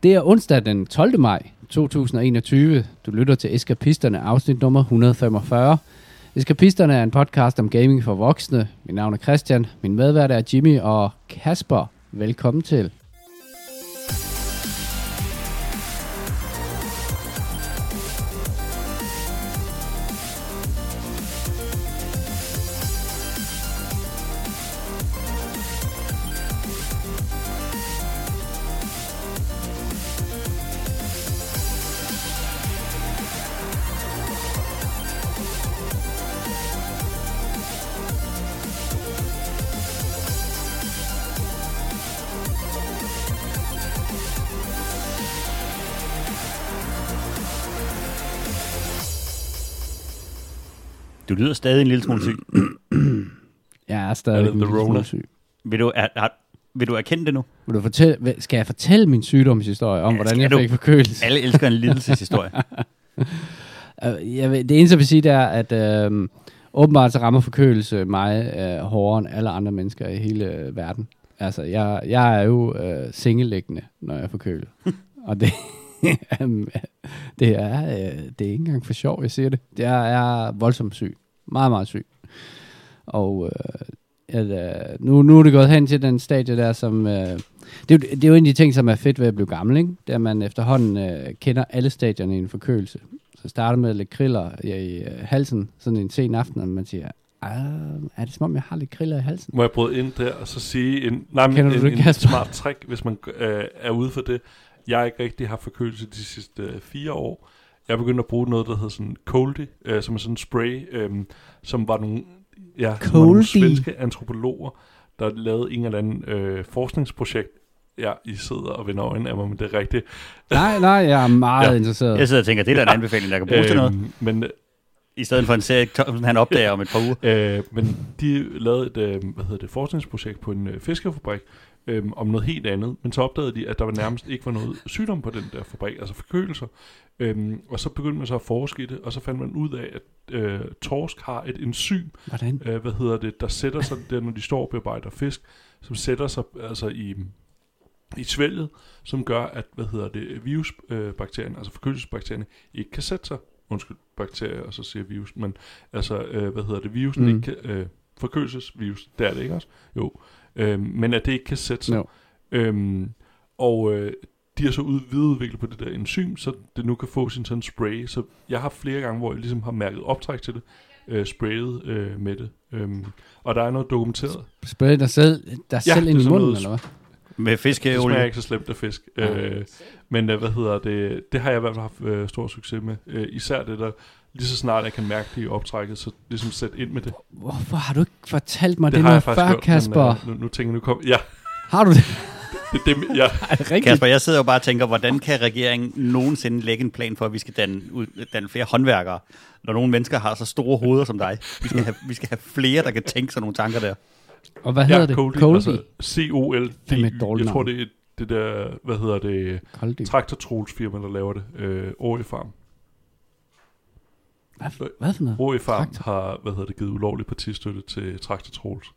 Det er onsdag den 12. maj 2021. Du lytter til Eskapisterne, afsnit nummer 145. Eskapisterne er en podcast om gaming for voksne. Mit navn er Christian, min medvært er Jimmy og Kasper. Velkommen til. Du lyder stadig en lille smule syg. Jeg er stadig en lille smule syg. Vil du erkende det nu? Skal jeg fortælle min sygdomshistorie om, hvordan jeg fik forkølelse? Alle elsker en lidelseshistorie. Det eneste, jeg vil sige, det er, at åbenbart så rammer forkølelse mig hårdere end alle andre mennesker i hele verden. Altså, jeg er jo sengeliggende, når jeg er forkølet. Og det er ikke engang for sjov, jeg siger det. Jeg er voldsomt syg. Meget, meget syg. Og nu er det gået hen til den stadie der, som... det er jo en af de ting, som er fedt ved at blive gammel, ikke? Det er, at man efterhånden kender alle stadierne i en forkølelse. Så starter med lidt kriller i halsen, sådan en sen aften, og man siger, er det som om, jeg har lidt kriller i halsen? Må jeg bryde ind der og så sige en smart trick, hvis man er ude for det. Jeg ikke rigtig har forkølelse de sidste 4 år. Jeg er begyndt at bruge noget, der hedder sådan Coldy, som er sådan en spray, som var nogle svenske antropologer, der lavede en eller anden forskningsprojekt. Ja, I sidder og vender øjnene af mig, men det er rigtigt. Nej, jeg er meget interesseret. Jeg sidder og tænker, det er da en anbefaling, der kan bruges til noget. Men i stedet for en serie, han opdager om et par uger. Men de lavede et forskningsprojekt på en fiskefabrik, om noget helt andet, men så opdagede de, at der nærmest ikke var noget sygdom på den der fabrik, altså forkølelser. Og så begyndte man så at forske i det, og så fandt man ud af, at torsk har et enzym, der sætter sig der, når de står og bearbejder fisk, som sætter sig altså i svælget, som gør, at virusbakterierne, altså forkølelsesbakterierne, ikke kan sætte sig. Undskyld, bakterier, og så siger virus, men altså, virusen ikke kan, forkølelsesvirus, det er det ikke også? Jo. Men at det ikke kan sætte sig. No. De har så videreudviklet på det der enzym, så det nu kan få sin sådan spray. Så jeg har flere gange, hvor jeg ligesom har mærket optræk til det, sprayet med det. Og der er noget dokumenteret. Sprayet der selv ind i munden, eller hvad? Med fiskeolie. Det smager ikke så slemt af fisk. Men det har jeg i hvert fald haft stor succes med. Især det der, lige så snart jeg kan mærke det i optrækket, så ligesom sæt ind med det. Hvorfor har du ikke fortalt mig det noget før, Kasper? Men, nu tænker jeg, nu kom... Ja. Har du det? Kasper, jeg sidder jo bare og tænker, hvordan kan regeringen nogensinde lægge en plan for, at vi skal danne flere håndværkere, når nogle mennesker har så store hoveder som dig? Vi skal have flere, der kan tænke sådan nogle tanker der. Og hvad hedder det? Coldy? Altså C-O-L-D. Jeg tror, det er det der, Traktor Troels firma, der laver det. Åre Farm. Hvad for noget? Åre Farm har, givet ulovlig partistøtte til Traktor Troels.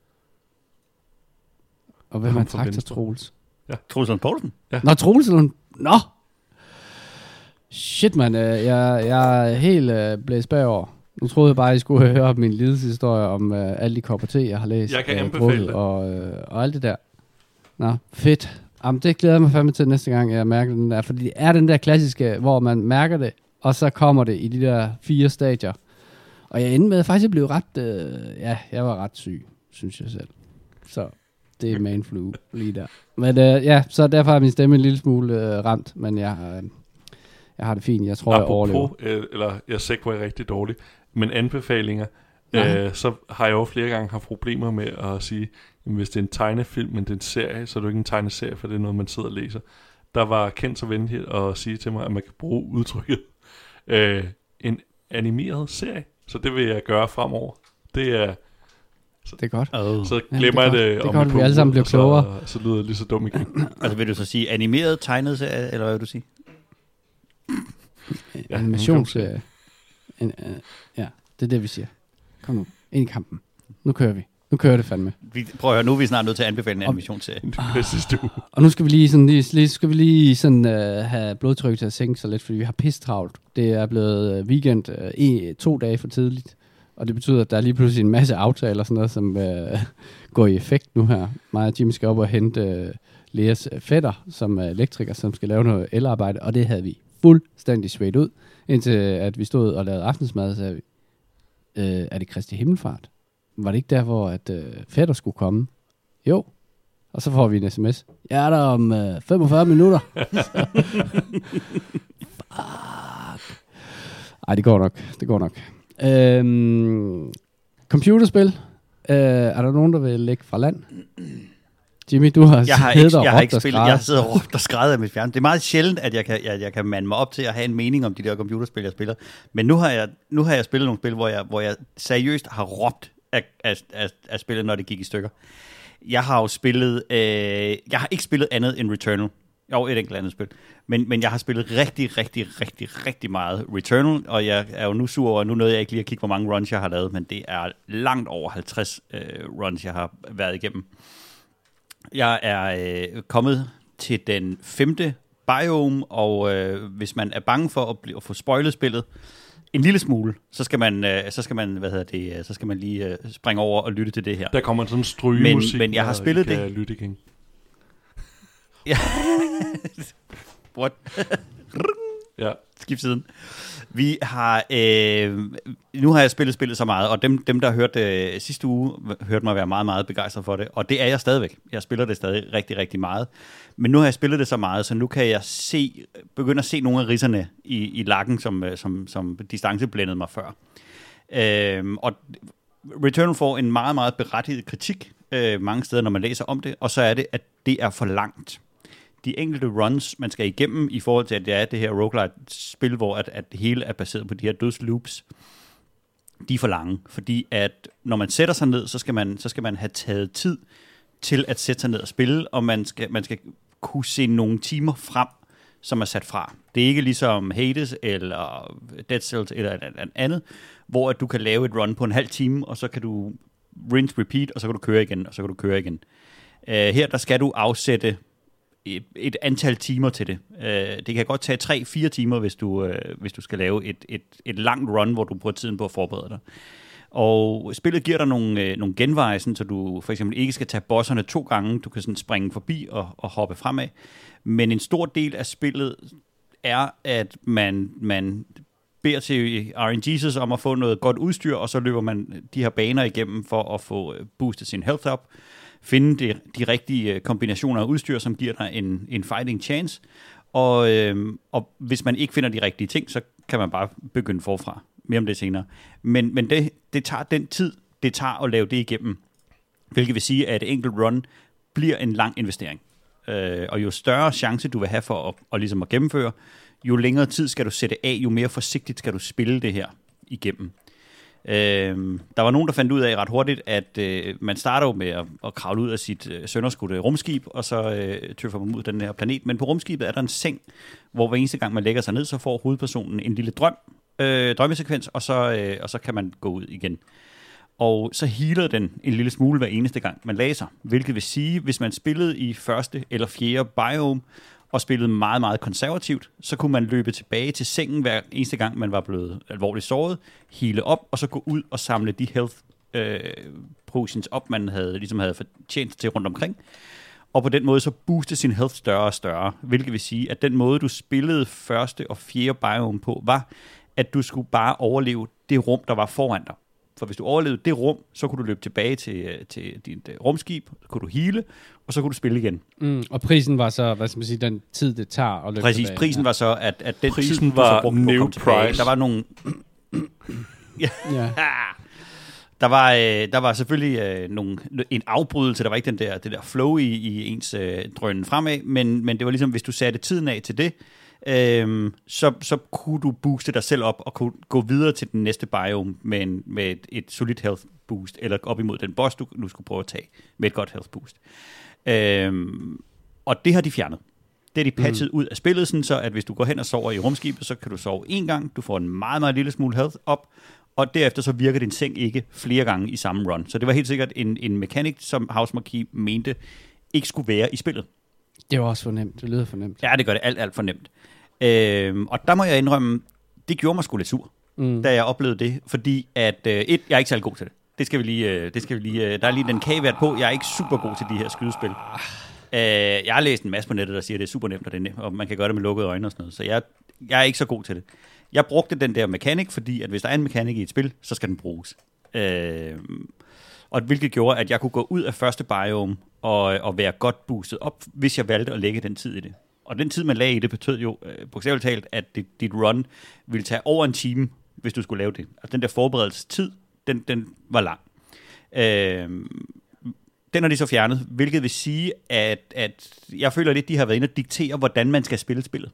Og hvem er Traktor Troels? Ja. Troels Lund Poulsen? Ja. Nå, Troels Lund. Nå! Shit, man. Jeg er helt blæst bagover. Nu troede jeg bare, at I skulle høre min lidelseshistorie om alle de kopper te, jeg har læst. Jeg kan anbefale det. Og alt det der. Nå, fedt. Jamen, det glæder jeg mig fandme til næste gang, jeg mærker den der. Fordi det er den der klassiske, hvor man mærker det, og så kommer det i de der 4 stadier. Og jeg endte med faktisk at blive ret... jeg var ret syg, synes jeg selv. Så det er manflu lige der. Men så derfor er min stemme en lille smule ramt, men jeg har det fint. Jeg tror, jeg overlever. Jeg segwayer rigtig dårligt. Men anbefalinger, så har jeg jo flere gange haft problemer med at sige, jamen, hvis det er en tegnefilm, men det er en serie, så er det jo ikke en tegneserie, for det er noget, man sidder og læser. Der var Kent så venlig at sige til mig, at man kan bruge udtrykket en animeret serie. Så det vil jeg gøre fremover. Det er det er godt. Så glemmer jeg det om det, vi alle sammen bliver klogere. Så lyder det lige så dumt igen. Altså vil du så sige animeret tegnet serie, eller hvad vil du sige? Animationsserie. Ja, det er det, vi siger. Kom nu, ind i kampen. Nu kører vi. Nu kører det fandme. Prøv at høre, nu er vi snart nødt til at anbefale en animationsserie. Og nu skal vi lige sådan, have blodtrykket til at sænke sig lidt, fordi vi har pistravlt. Det er blevet weekend 2 dage for tidligt. Og det betyder, at der er lige pludselig en masse aftaler og sådan noget, som går i effekt nu her. Mig og Jimmy skal op og hente Leas fætter, som er elektriker, som skal lave noget elarbejde. Og det havde vi fuldstændig svedt ud, indtil at vi stod og lavede aftensmad, så sagde vi, er det Kristi Himmelfart? Var det ikke der, hvor at fætter skulle komme? Jo. Og så får vi en sms. Jeg er der om 45 minutter. Fuck. Ej, det går nok. Computerspil. Er der nogen, der vil lægge fra land? Jimmy, du har jeg har ikke spillet. Jeg sidder og råbt og skrædder af mit fjern. Det er meget sjældent, at jeg kan mande mig op til at have en mening om de der computerspil, jeg spiller. Men nu har jeg spillet nogle spil, hvor jeg seriøst har råbt af spillet, når det gik i stykker. Jeg har jo spillet... jeg har ikke spillet andet end Returnal. Jo, et enkelt andet spil. Men jeg har spillet rigtig meget Returnal, og jeg er jo nu sur over, nu nåede jeg ikke lige at kigge, hvor mange runs jeg har lavet, men det er langt over 50 runs, jeg har været igennem. Jeg er kommet til den 5. biome, og hvis man er bange for at få spoilet spillet en lille smule, så skal man lige springe over og lytte til det her. Der kommer sådan en strygemusik, men jeg har spillet det. Lytte igen. Ja. What? Ja. Skift siden. Vi har nu har jeg spillet så meget, og dem der hørte sidste uge hørte mig være meget meget begejstret for det, og det er jeg stadigvæk. Jeg spiller det stadig rigtig rigtig meget. Men nu har jeg spillet det så meget, så nu kan jeg begynde at se nogle af risserne i lakken, som distanceblændede mig før. Og Returnal får en meget meget berettiget kritik mange steder, når man læser om det, og så er det, at det er for langt. De enkelte runs, man skal igennem i forhold til, at det er det her roguelite-spil, hvor at det hele er baseret på de her dødsloops, de er for lange. Fordi at når man sætter sig ned, så skal man have taget tid til at sætte sig ned og spille, og man skal kunne se nogle timer frem, som er sat fra. Det er ikke ligesom Hades eller Dead Cells eller et andet, hvor at du kan lave et run på en halv time, og så kan du rinse, repeat, og så kan du køre igen, og så kan du køre igen. Her der skal du afsætte et antal timer til det. Det kan godt tage 3-4 timer, hvis du skal lave et langt run, hvor du bruger tiden på at forberede dig. Og spillet giver dig nogle genveje, så du for eksempel ikke skal tage bosserne 2 gange. Du kan sådan springe forbi og hoppe fremad. Men en stor del af spillet er, at man beder til RNG'ses om at få noget godt udstyr, og så løber man de her baner igennem for at få boostet sin health op. Finde de rigtige kombinationer af udstyr, som giver dig en fighting chance. Og hvis man ikke finder de rigtige ting, så kan man bare begynde forfra. Mere om det senere. Men det tager den tid, det tager at lave det igennem. Hvilket vil sige, at et enkelt run bliver en lang investering. Og jo større chance du vil have for at ligesom at gennemføre, jo længere tid skal du sætte af, jo mere forsigtigt skal du spille det her igennem. Der var nogen, der fandt ud af ret hurtigt, at man starter jo med at kravle ud af sit sønderskudte rumskib, og så tøffer man ud den her planet. Men på rumskibet er der en seng, hvor hver eneste gang man lægger sig ned, så får hovedpersonen en lille drømmesekvens, og så kan man gå ud igen. Og så healer den en lille smule hver eneste gang, man læser. Hvilket vil sige, hvis man spillede i 1. eller 4. biome, og spillede meget, meget konservativt, så kunne man løbe tilbage til sengen hver eneste gang, man var blevet alvorligt såret, heale op, og så gå ud og samle de health potions op, man havde fortjent til rundt omkring. Og på den måde så booste sin health større og større, hvilket vil sige, at den måde, du spillede 1. og 4. biome på, var, at du skulle bare overleve det rum, der var foran dig. For hvis du overlevede det rum, så kunne du løbe tilbage til dit rumskib, så kunne du heale, og så kunne du spille igen. Og prisen var så, hvad skal man sige, den tid, det tager at løbe Præcis, tilbage. prisen var så, at den prisen tid, var du så brugte new på at komme tilbage. price. Der var nogle... Ja. Der var selvfølgelig en afbrydelse, der var ikke det der flow i ens drøn fremad, men det var ligesom, hvis du satte tiden af til det, så kunne du booste dig selv op og kunne gå videre til den næste biome med et solidt health boost, eller op imod den boss, du nu skulle prøve at tage med et godt health boost. Og det har de fjernet. Det er de patchet ud af spillet, sådan så at hvis du går hen og sover i rumskibet, så kan du sove 1 gang, du får en meget, meget lille smule health op, og derefter så virker din seng ikke flere gange i samme run. Så det var helt sikkert en mekanik, som House Marquee mente ikke skulle være i spillet. Det var også for nemt. Det lyder for nemt. Ja, det gør det alt for nemt. Og der må jeg indrømme, det gjorde mig sgu lidt sur, da jeg oplevede det, fordi at jeg er ikke særlig god til det. Det skal vi lige, der er lige den caveat på. Jeg er ikke super god til de her skydespil. Jeg har læst en masse på nettet, der siger, at det er super nemt, og man kan gøre det med lukkede øjne og sådan noget. Så jeg er ikke så god til det. Jeg brugte den der mekanik, fordi at hvis der er en mekanik i et spil, så skal den bruges. Og hvilket gjorde, at jeg kunne gå ud af første biome og være godt boostet op, hvis jeg valgte at lægge den tid i det. Og den tid, man lagde i det, betød jo bogstaveligt talt, at dit run ville tage over en time, hvis du skulle lave det. Altså den der forberedelsestid, den var lang. Den har de så fjernet, hvilket vil sige, at jeg føler lidt, de har været inde og diktere, hvordan man skal spille spillet.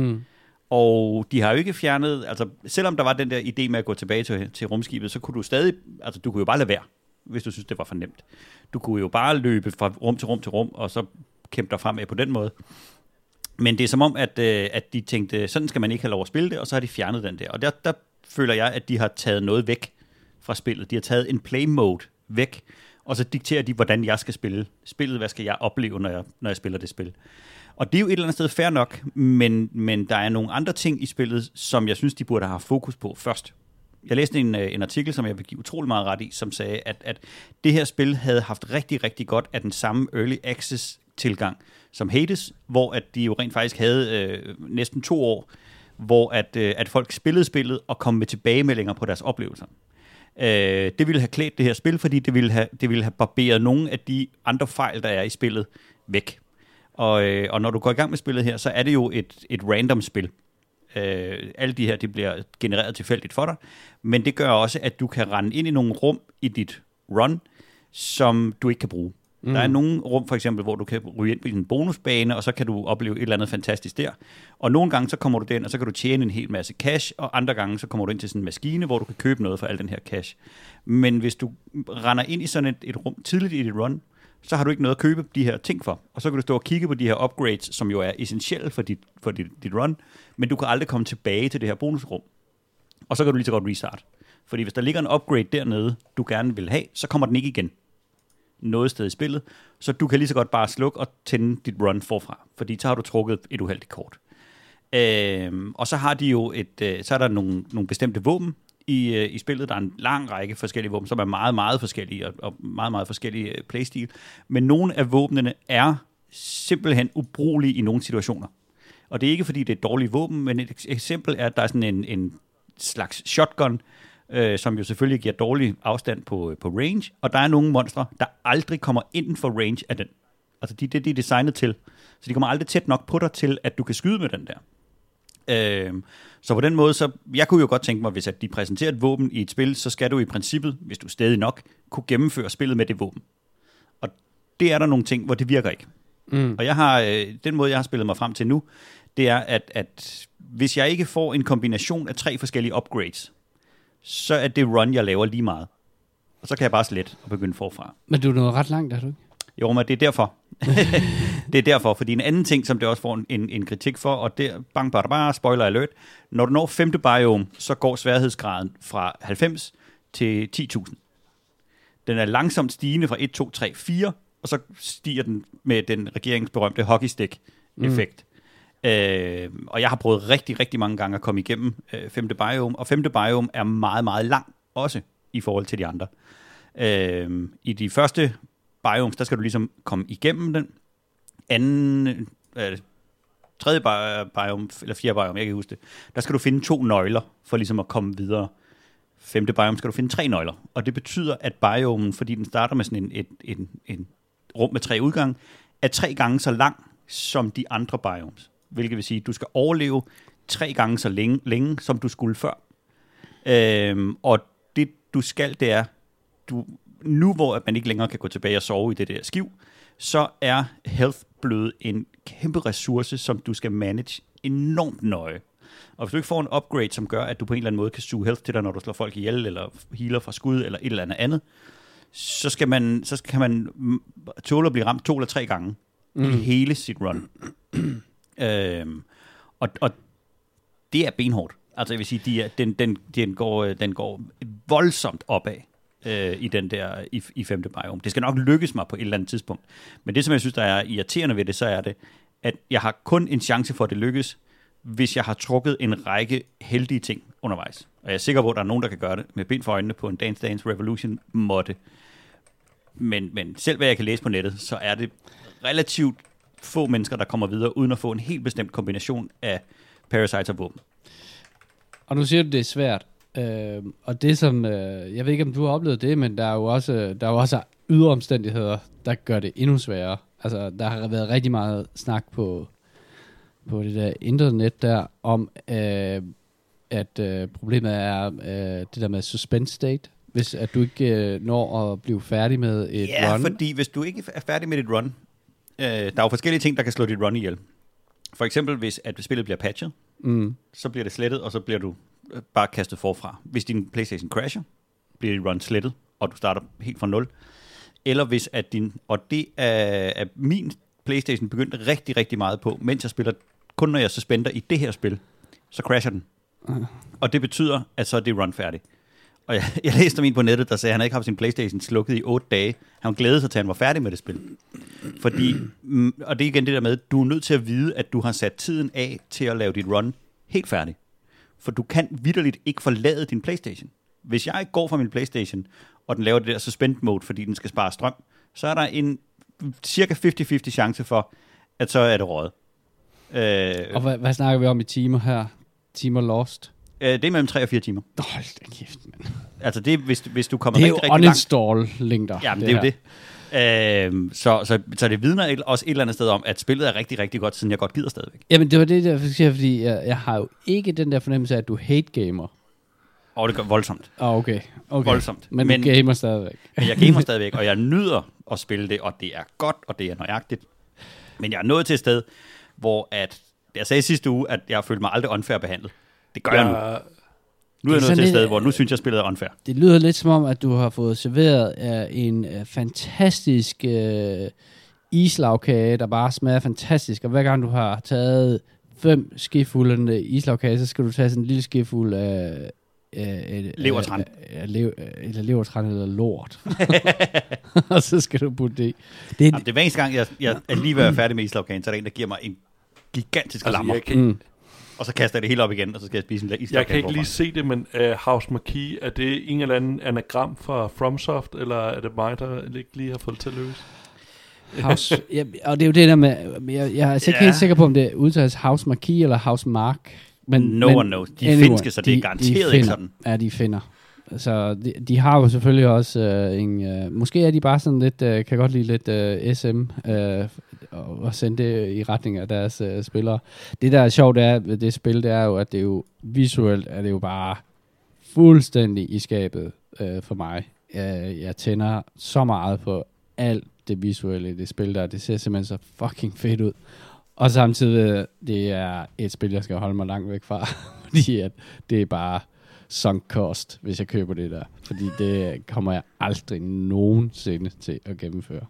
Og de har jo ikke fjernet, altså selvom der var den der idé med at gå tilbage til rumskibet, så kunne du stadig, altså du kunne jo bare lade være, hvis du synes, det var for nemt. Du kunne jo bare løbe fra rum til rum til rum, og så kæmpe dig fremad på den måde. Men det er som om, at de tænkte, sådan skal man ikke have lov at spille det, og så har de fjernet den der. Og der føler jeg, at de har taget noget væk fra spillet. De har taget en play mode væk, og så dikterer de, hvordan jeg skal spille spillet, hvad skal jeg opleve, når jeg spiller det spil. Og det er jo et eller andet sted fair nok, men der er nogle andre ting i spillet, som jeg synes, de burde have fokus på først. Jeg læste en artikel, som jeg vil give utrolig meget ret i, som sagde, at det her spil havde haft rigtig, rigtig godt af den samme early access tilgang som Hades, hvor at de jo rent faktisk havde næsten 2 år, hvor at folk spillede spillet og kom med tilbagemeldinger på deres oplevelser. Det ville have klædt det her spil, fordi det ville have barberet nogle af de andre fejl, der er i spillet, væk. Og når du går i gang med spillet her, så er det jo et random spil. Alle de her, de bliver genereret tilfældigt for dig, men det gør også, at du kan rende ind i nogle rum i dit run, som du ikke kan bruge. Der er nogle rum, for eksempel, hvor du kan ryge ind på en bonusbane, og så kan du opleve et eller andet fantastisk der. Og nogle gange, så kommer du derind, og så kan du tjene en hel masse cash, og andre gange, så kommer du ind til sådan en maskine, hvor du kan købe noget for al den her cash. Men hvis du render ind i sådan et rum tidligt i dit run, så har du ikke noget at købe de her ting for. Og så kan du stå og kigge på de her upgrades, som jo er essentielle for dit run, men du kan aldrig komme tilbage til det her bonusrum. Og så kan du lige så godt restart. Fordi hvis der ligger en upgrade dernede, du gerne vil have, så kommer den ikke igen noget sted i spillet, så du kan lige så godt bare slukke og tænde dit run forfra, fordi så har du trukket et uheldigt kort. Og så har de jo så er der nogle bestemte våben i spillet. Der er en lang række forskellige våben, som er meget, meget forskellige, og meget, meget forskellige playstil. Men nogle af våbnene er simpelthen ubrugelige i nogle situationer. Og det er ikke, fordi det er et dårligt våben, men et eksempel er, at der er sådan en slags shotgun, som jo selvfølgelig giver dårlig afstand på range, og der er nogle monstre, der aldrig kommer inden for range af den. Altså de er designet til, så de kommer aldrig tæt nok på dig til, at du kan skyde med den der. Så på den måde, så jeg kunne jo godt tænke mig, hvis at de præsenterer et våben i et spil, så skal du i princippet, hvis du stadig nok, kunne gennemføre spillet med det våben. Og det er der nogle ting, hvor det virker ikke. Og jeg har den måde, jeg har spillet mig frem til nu, det er, at hvis jeg ikke får en kombination af 3 forskellige upgrades, så er det run, jeg laver lige meget. Og så kan jeg bare slet og begynde forfra. Men du er nået ret langt, er du ikke? Jo, men det er derfor. Det er derfor, fordi en anden ting, som det også får en kritik for, og det er spoiler alert, når du når 5. biome, så går sværhedsgraden fra 90 til 10.000. Den er langsomt stigende fra 1, 2, 3, 4, og så stiger den med den regeringsberømte hockeystick-effekt. Og jeg har prøvet rigtig, rigtig mange gange at komme igennem 5. biome, og 5. biome er meget, meget lang også i forhold til de andre. I de første biomes, der skal du ligesom komme igennem den. Tredje biome, eller 4. biome, jeg kan ikke huske det, der skal du finde 2 nøgler for ligesom at komme videre. 5. biome skal du finde 3 nøgler, og det betyder, at biomen, fordi den starter med sådan en rum med 3 udgange, er 3 gange så lang som de andre biomes. Hvilket vil sige, at du skal overleve 3 gange så længe som du skulle før. Og det du skal, det er, nu hvor man ikke længere kan gå tilbage og sove i det der skiv, så er health blevet en kæmpe ressource, som du skal manage enormt nøje. Og hvis du ikke får en upgrade, som gør, at du på en eller anden måde kan suge health til dig, når du slår folk ihjel, eller healer fra skud, eller et eller andet, så kan man tåle at blive ramt 2 eller 3 gange i hele sit run. Og det er benhårdt. Altså jeg vil sige, den går voldsomt opad i den der i 5. biome. Det skal nok lykkes mig på et eller andet tidspunkt. Men det, som jeg synes, der er irriterende ved det, så er det, at jeg har kun en chance for, at det lykkes, hvis jeg har trukket en række heldige ting undervejs. Og jeg er sikker på, at der er nogen, der kan gøre det med bind for øjnene på en Dance Dance Revolution måtte. Men selv hvad jeg kan læse på nettet, så er det relativt få mennesker, der kommer videre, uden at få en helt bestemt kombination af parasites og våben. Og nu siger du, det er svært. Og det som, jeg ved ikke, om du har oplevet det, men der er jo også ydre omstændigheder, der gør det endnu sværere. Altså, der har været rigtig meget snak på det der internet der, om at problemet er det der med suspend state, hvis at du ikke når at blive færdig med et run. Ja, fordi hvis du ikke er færdig med dit run, der er jo forskellige ting, der kan slå dit run ihjel. For eksempel, hvis at spillet bliver patchet, så bliver det slettet, og så bliver du bare kastet forfra. Hvis din PlayStation crasher, bliver dit run slettet, og du starter helt fra 0. Eller hvis at og det er min PlayStation begyndt rigtig, rigtig meget på, mens jeg spiller, kun når jeg suspender i det her spil, så crasher den. Og det betyder, at så er det run færdig. Og jeg læste om en på nettet, der sagde, at han ikke har sin PlayStation slukket i 8 dage. Han glædede sig til, at han var færdig med det spil. Fordi, og det er igen det der med, at du er nødt til at vide, at du har sat tiden af til at lave dit run helt færdig. For du kan vitterligt ikke forlade din PlayStation. Hvis jeg ikke går fra min PlayStation, og den laver det der suspend mode, fordi den skal spare strøm, så er der en cirka 50-50 chance for, at så er det røget. Og hvad snakker vi om i timer her? Timer lost? Det er mellem 3 og 4 timer. Hold da kæft, mand. Altså det hvis du kommer rigtig rigtig langt. Det er jo uninstall-længder. Jamen det er jo det. Så det vidner også et eller andet sted om, at spillet er rigtig, rigtig godt, siden jeg godt gider stadigvæk. Jamen det var det der, fordi jeg har jo ikke den der fornemmelse af, at du hate-gamer. Det gør voldsomt. Okay. Voldsomt. Men du gamer stadigvæk. Men jeg gamer stadigvæk, og jeg nyder at spille det, og det er godt, og det er nøjagtigt. Men jeg er nået til et sted, hvor jeg sagde sidste uge, at jeg følte mig aldrig unfair behandlet. Det gør jeg nu. Nu er jeg nået til et sted, hvor nu synes jeg, spillet er unfair. Det lyder lidt som om, at du har fået serveret en fantastisk islagkage, der bare smager fantastisk. Og hver gang du har taget 5 skefulde islagkage, så skal du tage sådan en lille skefuld af levertran. Eller levertran eller lort. Og så skal du putte det. Det er hver eneste gang, jeg er lige ved at være færdig med islagkagen, så er der en, der giver mig en gigantisk lammer. Og så kaster jeg det hele op igen, og så skal jeg spise en islagkage. Jeg kan ikke lige se det, men House Marquis, er det en eller anden anagram fra FromSoft, eller er det mig, der ikke lige har fået det til at løse? House, og det er jo det der med, jeg er ikke helt sikker på, om det udtales House Marquis eller House Mark. No one knows. De er finske, så det er garanteret ikke sådan. Ja, de finder. Så de har jo selvfølgelig også måske er de bare sådan lidt, kan godt lide lidt SM, og sende det i retning af deres spillere. Det der er sjovt ved det spil, det er jo, at det er jo visuelt, er det jo bare fuldstændig i skabet for mig. Jeg tænder så meget på alt det visuelle i det spil der. Det ser simpelthen så fucking fedt ud. Og samtidig, det er et spil, jeg skal holde mig langt væk fra, fordi at det er bare sunk cost, hvis jeg køber det der. Fordi det kommer jeg aldrig nogensinde til at gennemføre.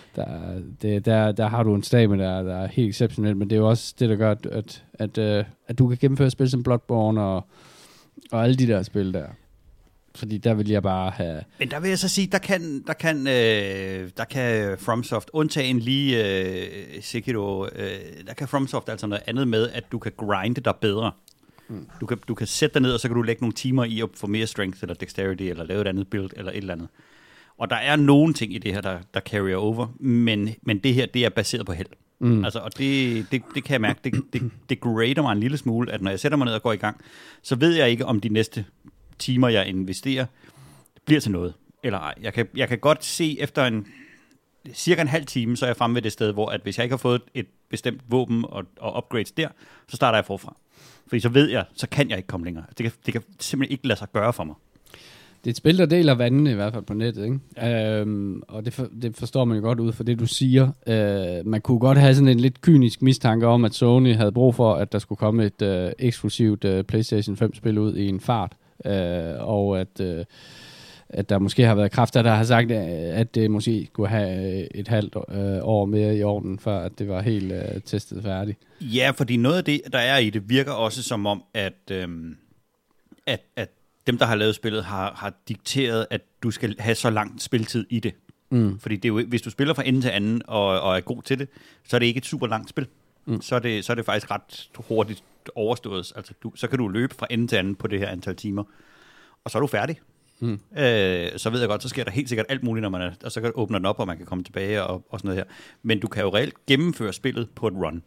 Der har du en stame, der er helt exceptionel, men det er jo også det, der gør, at du kan gennemføre spil som Bloodborne og alle de der spil der. Fordi der vil jeg bare have... Men der vil jeg så sige, der kan FromSoft undtagen lige Sekiro, der kan FromSoft altså noget andet med, at du kan grinde dig bedre. Du kan sætte dig ned, og så kan du lægge nogle timer i at få mere strength, eller dexterity, eller lave et andet build, eller et eller andet. Og der er nogle ting i det her, der carrier over, men det her, det er baseret på held. Altså, og det kan jeg mærke, det grader mig en lille smule, at når jeg sætter mig ned og går i gang, så ved jeg ikke, om de næste timer, jeg investerer, bliver til noget, eller ej. Jeg kan godt se, efter cirka en halv time, så er jeg fremme ved det sted, hvor at hvis jeg ikke har fået et bestemt våben og upgrades der, så starter jeg forfra. Fordi så ved jeg, så kan jeg ikke komme længere. Det kan simpelthen ikke lade sig gøre for mig. Det er et spil, der deler vandene i hvert fald på nettet, ikke? Ja. Og det forstår man jo godt ud fra det, du siger. Man kunne godt have sådan en lidt kynisk mistanke om, at Sony havde brug for, at der skulle komme et eksklusivt PlayStation 5-spil ud i en fart. Og at der måske har været kræfter, der har sagt, at det måske kunne have et halvt år mere i orden, før at det var helt testet færdigt. Ja, fordi noget af det, der er i det, virker også som om, at at dem, der har lavet spillet, har dikteret, at du skal have så lang spiltid i det. Fordi det er jo, hvis du spiller fra ende til anden og er god til det, så er det ikke et super langt spil. Så er det faktisk ret hurtigt overstået. Altså, så kan du løbe fra ende til anden på det her antal timer, og så er du færdig. Så ved jeg godt, så sker der helt sikkert alt muligt, når man og så åbner den op, og man kan komme tilbage og sådan noget her. Men du kan jo reelt gennemføre spillet på et run.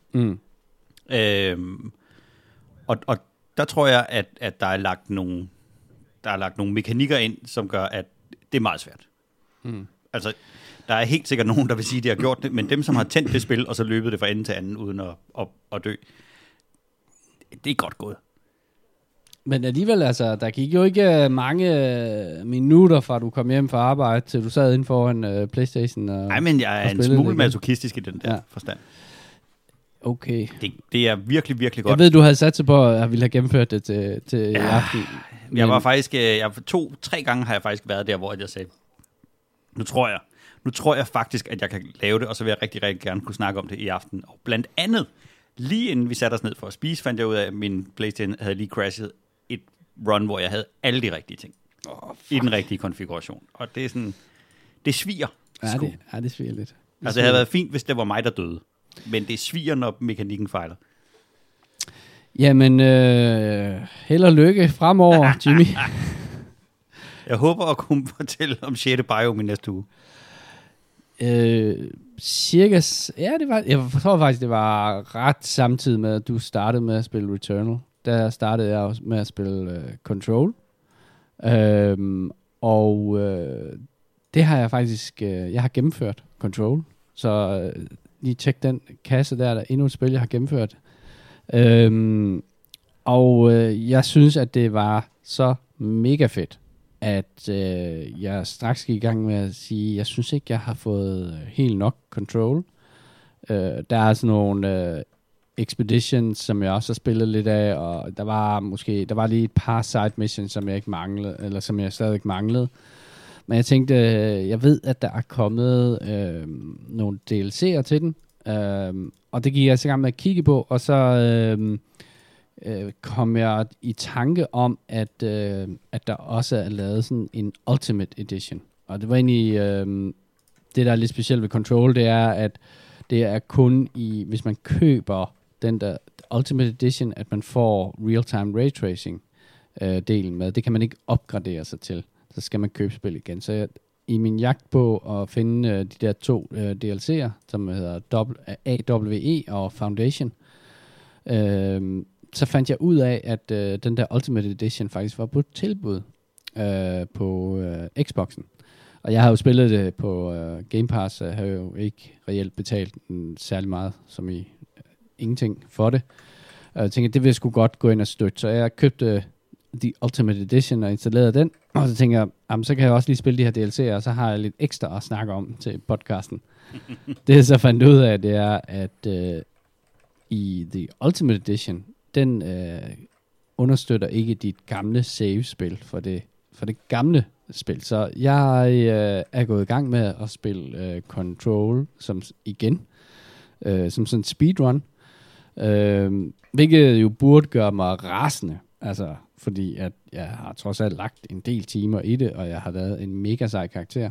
Og der tror jeg, at der er lagt nogle mekanikker ind, som gør, at det er meget svært. Altså, der er helt sikkert nogen, der vil sige, at de har gjort det, men dem, som har tændt det spil, og så løbet det fra ende til anden, uden at dø, det er godt gået. Men alligevel, altså, der gik jo ikke mange minutter fra du kom hjem fra arbejde, til du sad inde foran PlayStation. Nej, men jeg er en smule masochistisk i den der forstand. Okay. Det er virkelig, virkelig godt. Jeg ved, du havde sat sig på, at jeg ville have gennemført det til i aften. Jeg var faktisk, 2-3 gange har jeg faktisk været der, hvor jeg sagde, nu tror jeg faktisk, at jeg kan lave det, og så vil jeg rigtig, rigtig gerne kunne snakke om det i aften. Og blandt andet, lige inden vi satte os ned for at spise, fandt jeg ud af, at min PlayStation havde lige crashet et run, hvor jeg havde alle de rigtige ting. I den rigtige konfiguration. Og det er sådan, det sviger. Ja, det sviger lidt. Altså, det havde været fint, hvis det var mig, der døde. Men det sviger, når mekanikken fejler. Jamen, held og lykke fremover, Jimmy. Jeg håber at kunne fortælle om 6. biome i næste uge. Cirka, ja, jeg tror faktisk, det var ret samtidig med, at du startede med at spille Returnal. Der startede jeg også med at spille Control. Det har jeg faktisk, jeg har gennemført Control. Så lige tjek den kasse der er endnu et spil, jeg har gennemført. Jeg synes, at det var så mega fedt, at jeg straks gik i gang med at sige, jeg synes ikke, jeg har fået helt nok Control. Der er sådan nogle Expeditions, som jeg også har spillet lidt af, og der var lige et par side missions, som jeg ikke manglede, eller som jeg stadig manglede. Men jeg tænkte, jeg ved, at der er kommet nogle DLC'er til den, og det gik jeg så gang med at kigge på, og så kom jeg i tanke om, at der også er lavet sådan en Ultimate Edition. Og det var egentlig, det der er lidt specielt ved Control, det er, at det er kun hvis man køber den der Ultimate Edition, at man får real-time raytracing delen med. Det kan man ikke opgradere sig til. Så skal man købe spil igen. Så i min jagt på at finde de der 2 DLC'er, som hedder AWE og Foundation, så fandt jeg ud af, at den der Ultimate Edition faktisk var på et tilbud på Xboxen. Og jeg har jo spillet det på Game Pass, så jeg har jo ikke reelt betalt særlig meget, som i ingenting for det. Og jeg tænkte, det vil jeg sgu godt gå ind og støtte. Så jeg købte The Ultimate Edition og installerede den. Og så tænkte jeg, så kan jeg også lige spille de her DLC'er, og så har jeg lidt ekstra at snakke om til podcasten. Det jeg så fandt ud af, det er, at i The Ultimate Edition, den understøtter ikke dit gamle save-spil for det gamle spil. Så jeg er gået i gang med at spille Control som sådan en speedrun, hvilket jo burde gøre mig rasende, altså fordi at jeg har trods alt lagt en del timer i det, og jeg har lavet en mega sej karakter.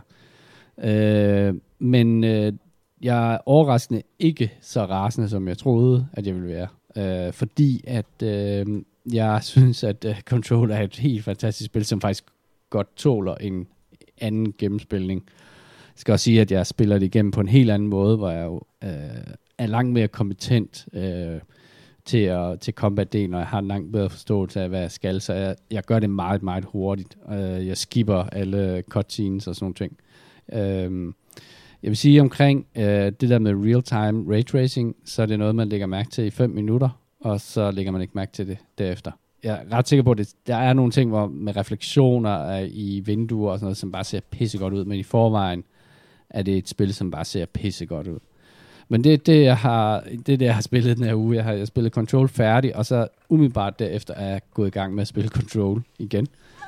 Men jeg er overraskende ikke så rasende, som jeg troede, at jeg ville være. Fordi at jeg synes, at Control er et helt fantastisk spil, som faktisk godt tåler en anden gennemspilning. Jeg skal også sige, at jeg spiller det igennem på en helt anden måde, hvor jeg jo er langt mere kompetent til combat-delen, og jeg har en langt bedre forståelse af, hvad jeg skal, så jeg gør det meget, meget hurtigt. Jeg skipper alle cutscenes og sådan nogle ting. Jeg vil sige omkring det der med real-time raytracing, så er det noget, man lægger mærke til i 5 minutter, og så lægger man ikke mærke til det derefter. Jeg er ret sikker på, at der er nogle ting med refleksioner i vinduer og sådan noget, som bare ser pissegodt ud, men i forvejen er det et spil, som bare ser pissegodt ud. Men det er det, jeg har spillet den her uge. Jeg har spillet Control færdig, og så umiddelbart derefter er jeg gået i gang med at spille Control igen.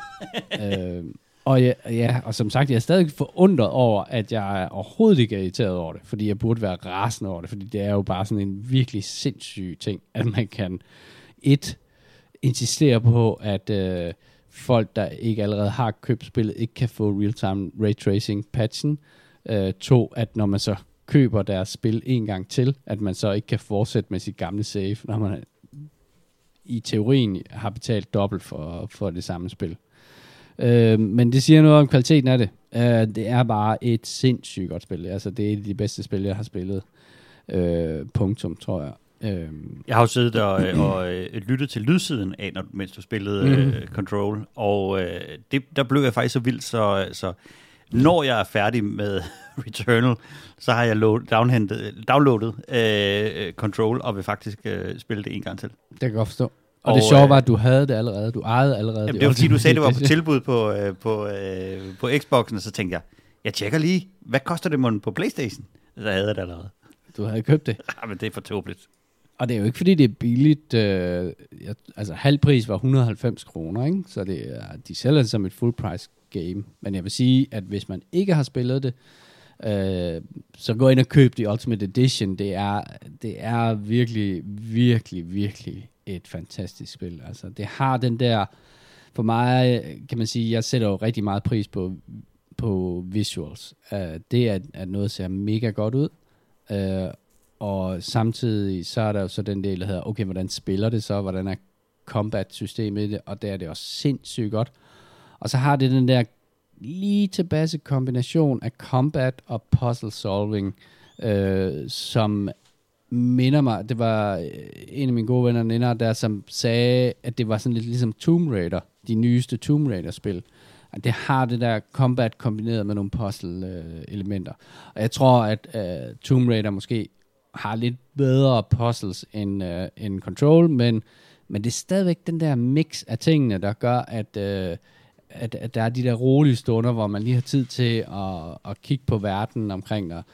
Og som sagt, jeg er stadig forundret over, at jeg overhovedet ikke er irriteret over det, fordi jeg burde være rasende over det, fordi det er jo bare sådan en virkelig sindssyg ting, at man kan insistere på, at folk, der ikke allerede har købt spillet, ikke kan få real-time ray tracing patchen. 2, at når man så køber deres spil en gang til, at man så ikke kan fortsætte med sit gamle save, når man i teorien har betalt dobbelt for det samme spil. Men det siger noget om kvaliteten af det. Det er bare et sindssygt godt spil. Altså, det er et af de bedste spil, jeg har spillet. Punktum, tror jeg. Jeg har jo siddet og lyttet til lydsiden af, mens du spillede Control, og der blev jeg faktisk så vild, så når jeg er færdig med Returnal, så har jeg downloadet Control, og vil faktisk spille det en gang til. Det kan jeg godt forstå. Og det sjove var, at du havde det allerede. Du ejede allerede. Jamen, det var fordi, du sagde, det var på tilbud på Xboxen, og så tænkte jeg tjekker lige, hvad koster det på PlayStation? Så havde jeg det allerede. Du havde købt det? Ja, men det er for tåbeligt. Og det er jo ikke, fordi det er billigt. Altså, halv pris var 190 kroner, ikke? Så de sælger det som et full price game. Men jeg vil sige, at hvis man ikke har spillet det, så gå ind og køb The Ultimate Edition. Det er virkelig, virkelig, virkelig et fantastisk spil. Altså, det har den der, for mig kan man sige, jeg sætter jo rigtig meget pris på visuals. Det er noget, der ser mega godt ud. Og samtidig så er der jo så den del, der hedder, okay, hvordan spiller det så? Hvordan er combat-systemet i det? Og der er det også sindssygt godt. Og så har det den der lige tilbage kombination af combat og puzzle solving, som minder mig, det var en af mine gode venner der, som sagde, at det var sådan lidt ligesom Tomb Raider, de nyeste Tomb Raider-spil. At det har det der combat kombineret med nogle puzzle-elementer. Og jeg tror, at Tomb Raider måske har lidt bedre puzzles end Control, men det er stadigvæk den der mix af tingene, der gør, at der er de der rolige stunder, hvor man lige har tid til at kigge på verden omkring dig,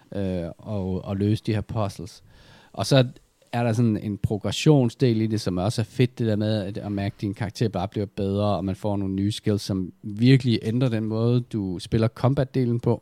og løse de her puzzles. Og så er der sådan en progressionsdel i det, som også er fedt, det der med at mærke, at din karakter bare bliver bedre, og man får nogle nye skills, som virkelig ændrer den måde, du spiller combat-delen på,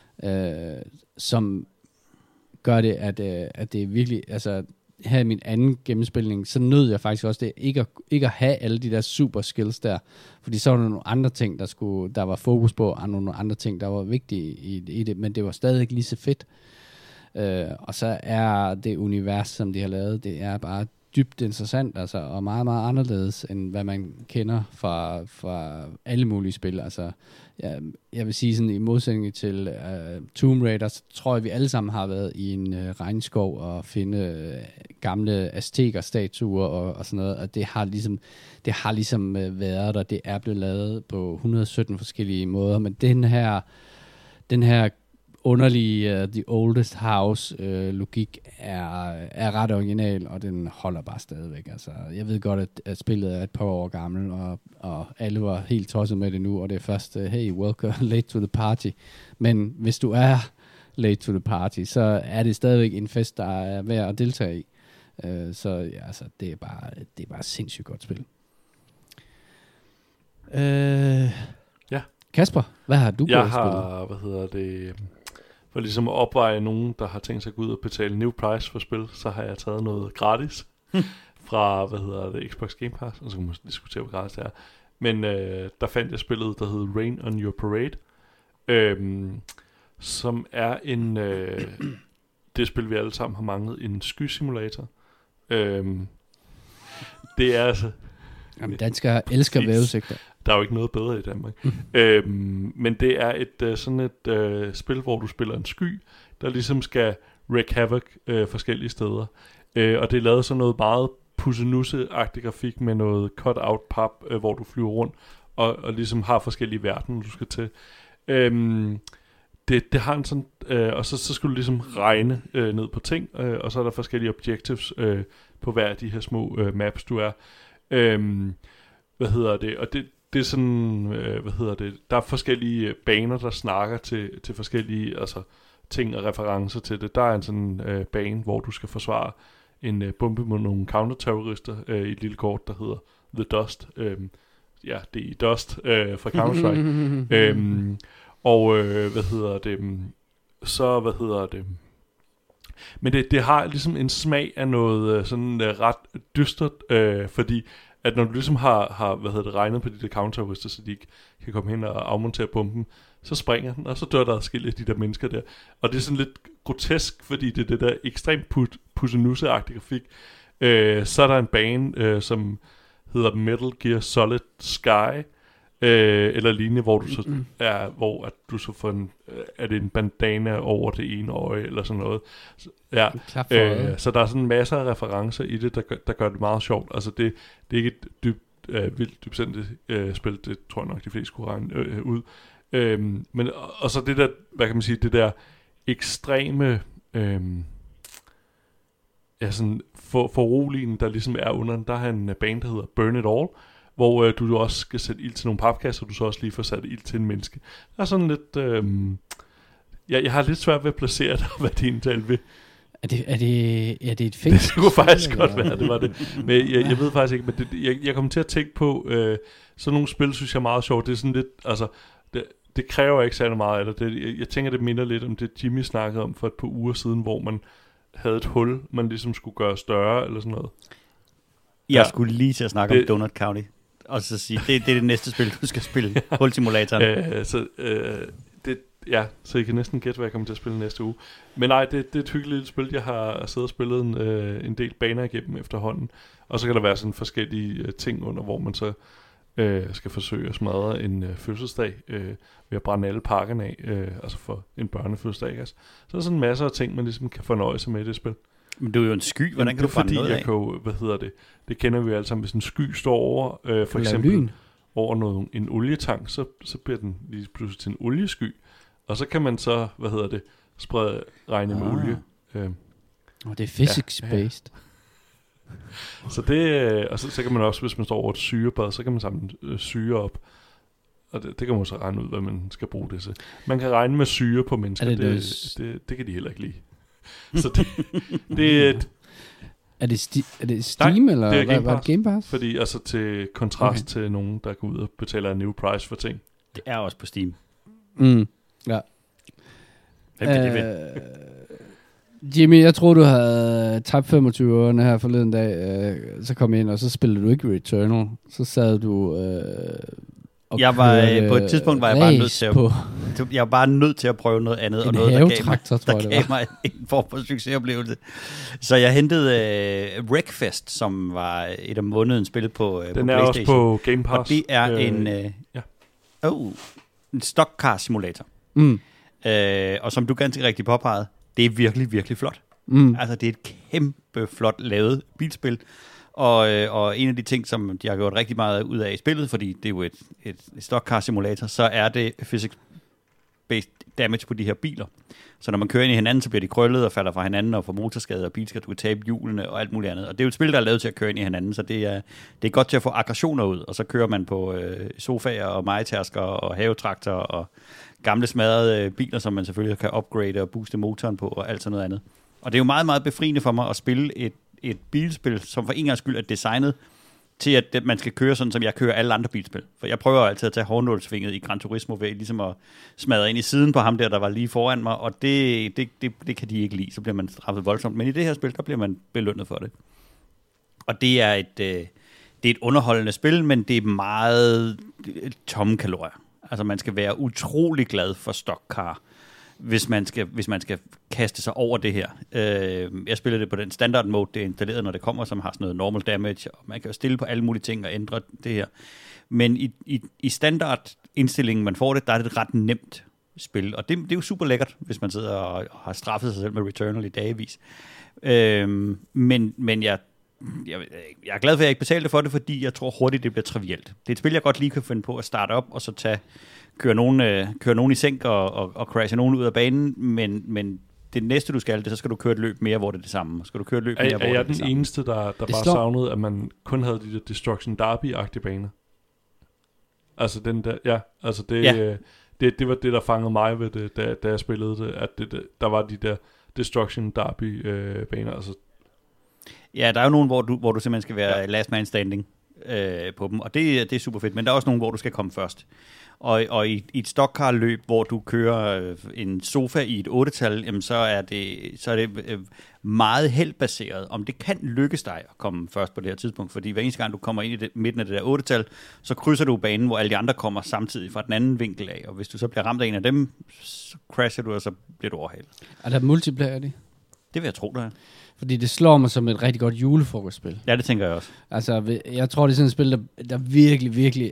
som gør det, at det er virkelig, altså her i min anden gennemspilning, så nød jeg faktisk også det, ikke at have alle de der super skills der, fordi så var der nogle andre ting, der var fokus på, og nogle andre ting, der var vigtige i det, men det var stadig ikke lige så fedt. Og så er det univers, som de har lavet, det er bare dybt interessant, altså, og meget, meget anderledes, end hvad man kender fra alle mulige spil. Altså, jeg vil sige sådan, i modsætning til Tomb Raider, så tror jeg, vi alle sammen har været i en regnskov og finde gamle azteker-statuer og sådan noget, og det har ligesom været der, det er blevet lavet på 117 forskellige måder, men den her underlige The Oldest House logik er ret original, og den holder bare stadigvæk. Altså, jeg ved godt, at spillet er et par år gammel, og alle var helt tosset med det nu, og det er først, hey, welcome late to the party. Men hvis du er late to the party, så er det stadigvæk en fest, der er værd at deltage i. Så ja, altså, det er bare et sindssygt godt spil. Ja. Kasper, hvad har du gået og spillet? For ligesom at opveje nogen, der har tænkt sig at gå ud og betale new price for spil, så har jeg taget noget gratis fra, Xbox Game Pass, og så kan man diskutere, hvor gratis det er. Men der fandt jeg spillet, der hedder Rain on Your Parade, som er det spil, vi alle sammen har manglet, en skysimulator. Det er altså... Jamen, danskere elsker vejrudsigter. Der er jo ikke noget bedre i Danmark. Men det er sådan et spil, hvor du spiller en sky, der ligesom skal wreak havoc forskellige steder. Og det er lavet sådan noget meget pussenusse-agtig grafik med noget cut-out pap, hvor du flyver rundt og ligesom har forskellige verdener, du skal til. Det har en sådan... og så skal du ligesom regne ned på ting, og så er der forskellige objectives på hver af de her små maps, du er. Og det er sådan, der er forskellige baner, der snakker til forskellige ting og referencer til det. Der er en sådan bane, hvor du skal forsvare en bombe mod nogle counterterrorister i et lille kort, der hedder The Dust. Det er Dust fra Counter-Strike. Men det har ligesom en smag af noget sådan ret dystert, fordi at når du ligesom har regnet på de der counterterrorister, så de ikke kan komme hen og afmontere bomben, så springer den, og så dør der adskillige af de der mennesker der. Og det er sådan lidt grotesk, fordi det er det der ekstremt pussenusse-agtige grafik. Så er der en bane, som hedder Metal Gear Solid Sky, eller lignende, hvor du så hvor at du så får er det en bandana over det ene øje, eller sådan noget. Ja, så der er sådan masser af referencer i det, der gør det meget sjovt. Altså det er ikke et vildt dybsindigt spil, det tror jeg nok de fleste kunne regne ud. Men og så det der, hvad kan man sige, det der ekstreme sådan foruroligende, der ligesom er under den. Der har en band, der hedder Burn It All, hvor du også skal sætte ild til nogle papkasser, og du så også lige får sat ild til en menneske. Der er sådan lidt jeg har lidt svært ved at placere det, hvad det indtale ved. Er det et fængsel? Det kunne faktisk godt være, det var det. Men jeg ved faktisk ikke, men jeg kom til at tænke på, sådan nogle spil, synes jeg er meget sjovt. Det er sådan lidt, altså, det kræver ikke særlig meget af det. Jeg tænker, det minder lidt om det, Jimmy snakkede om for et par uger siden, hvor man havde et hul, man ligesom skulle gøre større, eller sådan noget. Jeg skulle lige til at snakke om Donut County, og så sige, det er det næste spil, du skal spille, hulsimulatoren. Så I kan næsten gætte, hvad jeg kommer til at spille næste uge. Men nej, det er et hyggeligt lille spil. Jeg har siddet og spillet en del baner igennem efterhånden. Og så kan der være sådan forskellige ting under, hvor man så skal forsøge at smadre en fødselsdag ved at brænde alle pakkerne af, altså for en børnefødselsdag. Altså. Så er der sådan masser af ting, man ligesom kan fornøje sig med i det spil. Men du er jo en sky, hvordan kan du brænde noget af? Det kender vi jo alle sammen, hvis en sky står over, for eksempel over en olietank, så bliver den lige pludselig til en oliesky. Og så kan man så, regne med olie. Det er physics-based. Så det, og så kan man også, hvis man står over et syrebad, så kan man samle syre op. Og det kan man så regne ud, hvad man skal bruge det til. Man kan regne med syre på mennesker, det kan de heller ikke lide. Så Er det Steam, eller det er var det Game Pass? Fordi altså til kontrast til nogen, der går ud og betaler en new price for ting. Det er også på Steam. Ja. Hvem kan det ved? Jimmy, jeg tror du havde tabt 25 ørerne her forleden dag. Så kom ind, og så spillede du ikke Returnal. Så sad du og jeg var på et tidspunkt var jeg bare nødt til jeg var bare nødt til at prøve noget andet, og noget der gav mig en form for succesoplevelse. Så jeg hentede Wreckfest, som var et af månedens spil på den er PlayStation. Også på Game Pass. Og det er en stock car simulator. Og som du ganske rigtig påpegede, det er virkelig, virkelig flot. Altså, det er et kæmpe flot lavet bilspil. Og en af de ting, som de har gjort rigtig meget ud af i spillet, fordi det er jo et stock car simulator, så er det physics-based damage på de her biler. Så når man kører ind i hinanden, så bliver de krøllet og falder fra hinanden og får motorskade og bilskade, du kan tabe hjulene og alt muligt andet. Og det er jo et spil, der er lavet til at køre ind i hinanden, så det er godt til at få aggressioner ud. Og så kører man på sofaer og mejetærsker og havetraktorer og gamle smadrede biler, som man selvfølgelig kan upgrade og booste motoren på og alt sådan noget andet. Og det er jo meget, meget befriende for mig at spille et bilspil, som for en gangs skyld er designet til, at man skal køre sådan, som jeg kører alle andre bilspil. For jeg prøver altid at tage håndnålsvinget i Gran Turismo ved ligesom at smadre ind i siden på ham der var lige foran mig, og det kan de ikke lide, så bliver man straffet voldsomt. Men i det her spil, der bliver man belønnet for det. Og det er et underholdende spil, men det er meget tomme kalorier. Altså man skal være utrolig glad for stock car, hvis man skal kaste sig over det her. Jeg spiller det på den standard mode, det er installeret, når det kommer, som har sådan noget normal damage, og man kan jo stille på alle mulige ting og ændre det her. Men i standard indstillingen, man får det, der er det et ret nemt spil, og det er jo super lækkert, hvis man sidder og har straffet sig selv med Returnal i dagevis. Men jeg er glad for, at jeg ikke betalte for det, fordi jeg tror hurtigt, det bliver trivielt. Det er et spil, jeg godt lige kan finde på at starte op, og så køre nogen i sænk og crashe nogen ud af banen, men det næste, du skal, så skal du køre et løb mere, hvor det er det samme. Skal du køre et løb mere, hvor det er det samme. Er jeg den eneste, der bare savnede, at man kun havde de der Destruction Derby-agtige baner? Altså den der, ja, altså det var det, der fangede mig ved det, da jeg spillede det, at der var de der Destruction Derby baner, altså. Ja, der er jo nogen, hvor du simpelthen skal være last man standing. på dem, og det er super fedt, men der er også nogle, hvor du skal komme først. Og i et stockcar-løb, hvor du kører en sofa i et 8-tal, jamen så er det meget heldbaseret, om det kan lykkes dig at komme først på det her tidspunkt, fordi hver eneste gang du kommer ind i midten af det der 8-tal, så krydser du banen, hvor alle de andre kommer samtidig fra den anden vinkel af, og hvis du så bliver ramt af en af dem, så crasher du, og så bliver du overhalet. Er der multiplayer det? Det vil jeg tro, der er. Fordi det slår mig som et rigtig godt julefrokostspil. Ja, det tænker jeg også. Altså, jeg tror, det er sådan et spil, der virkelig, virkelig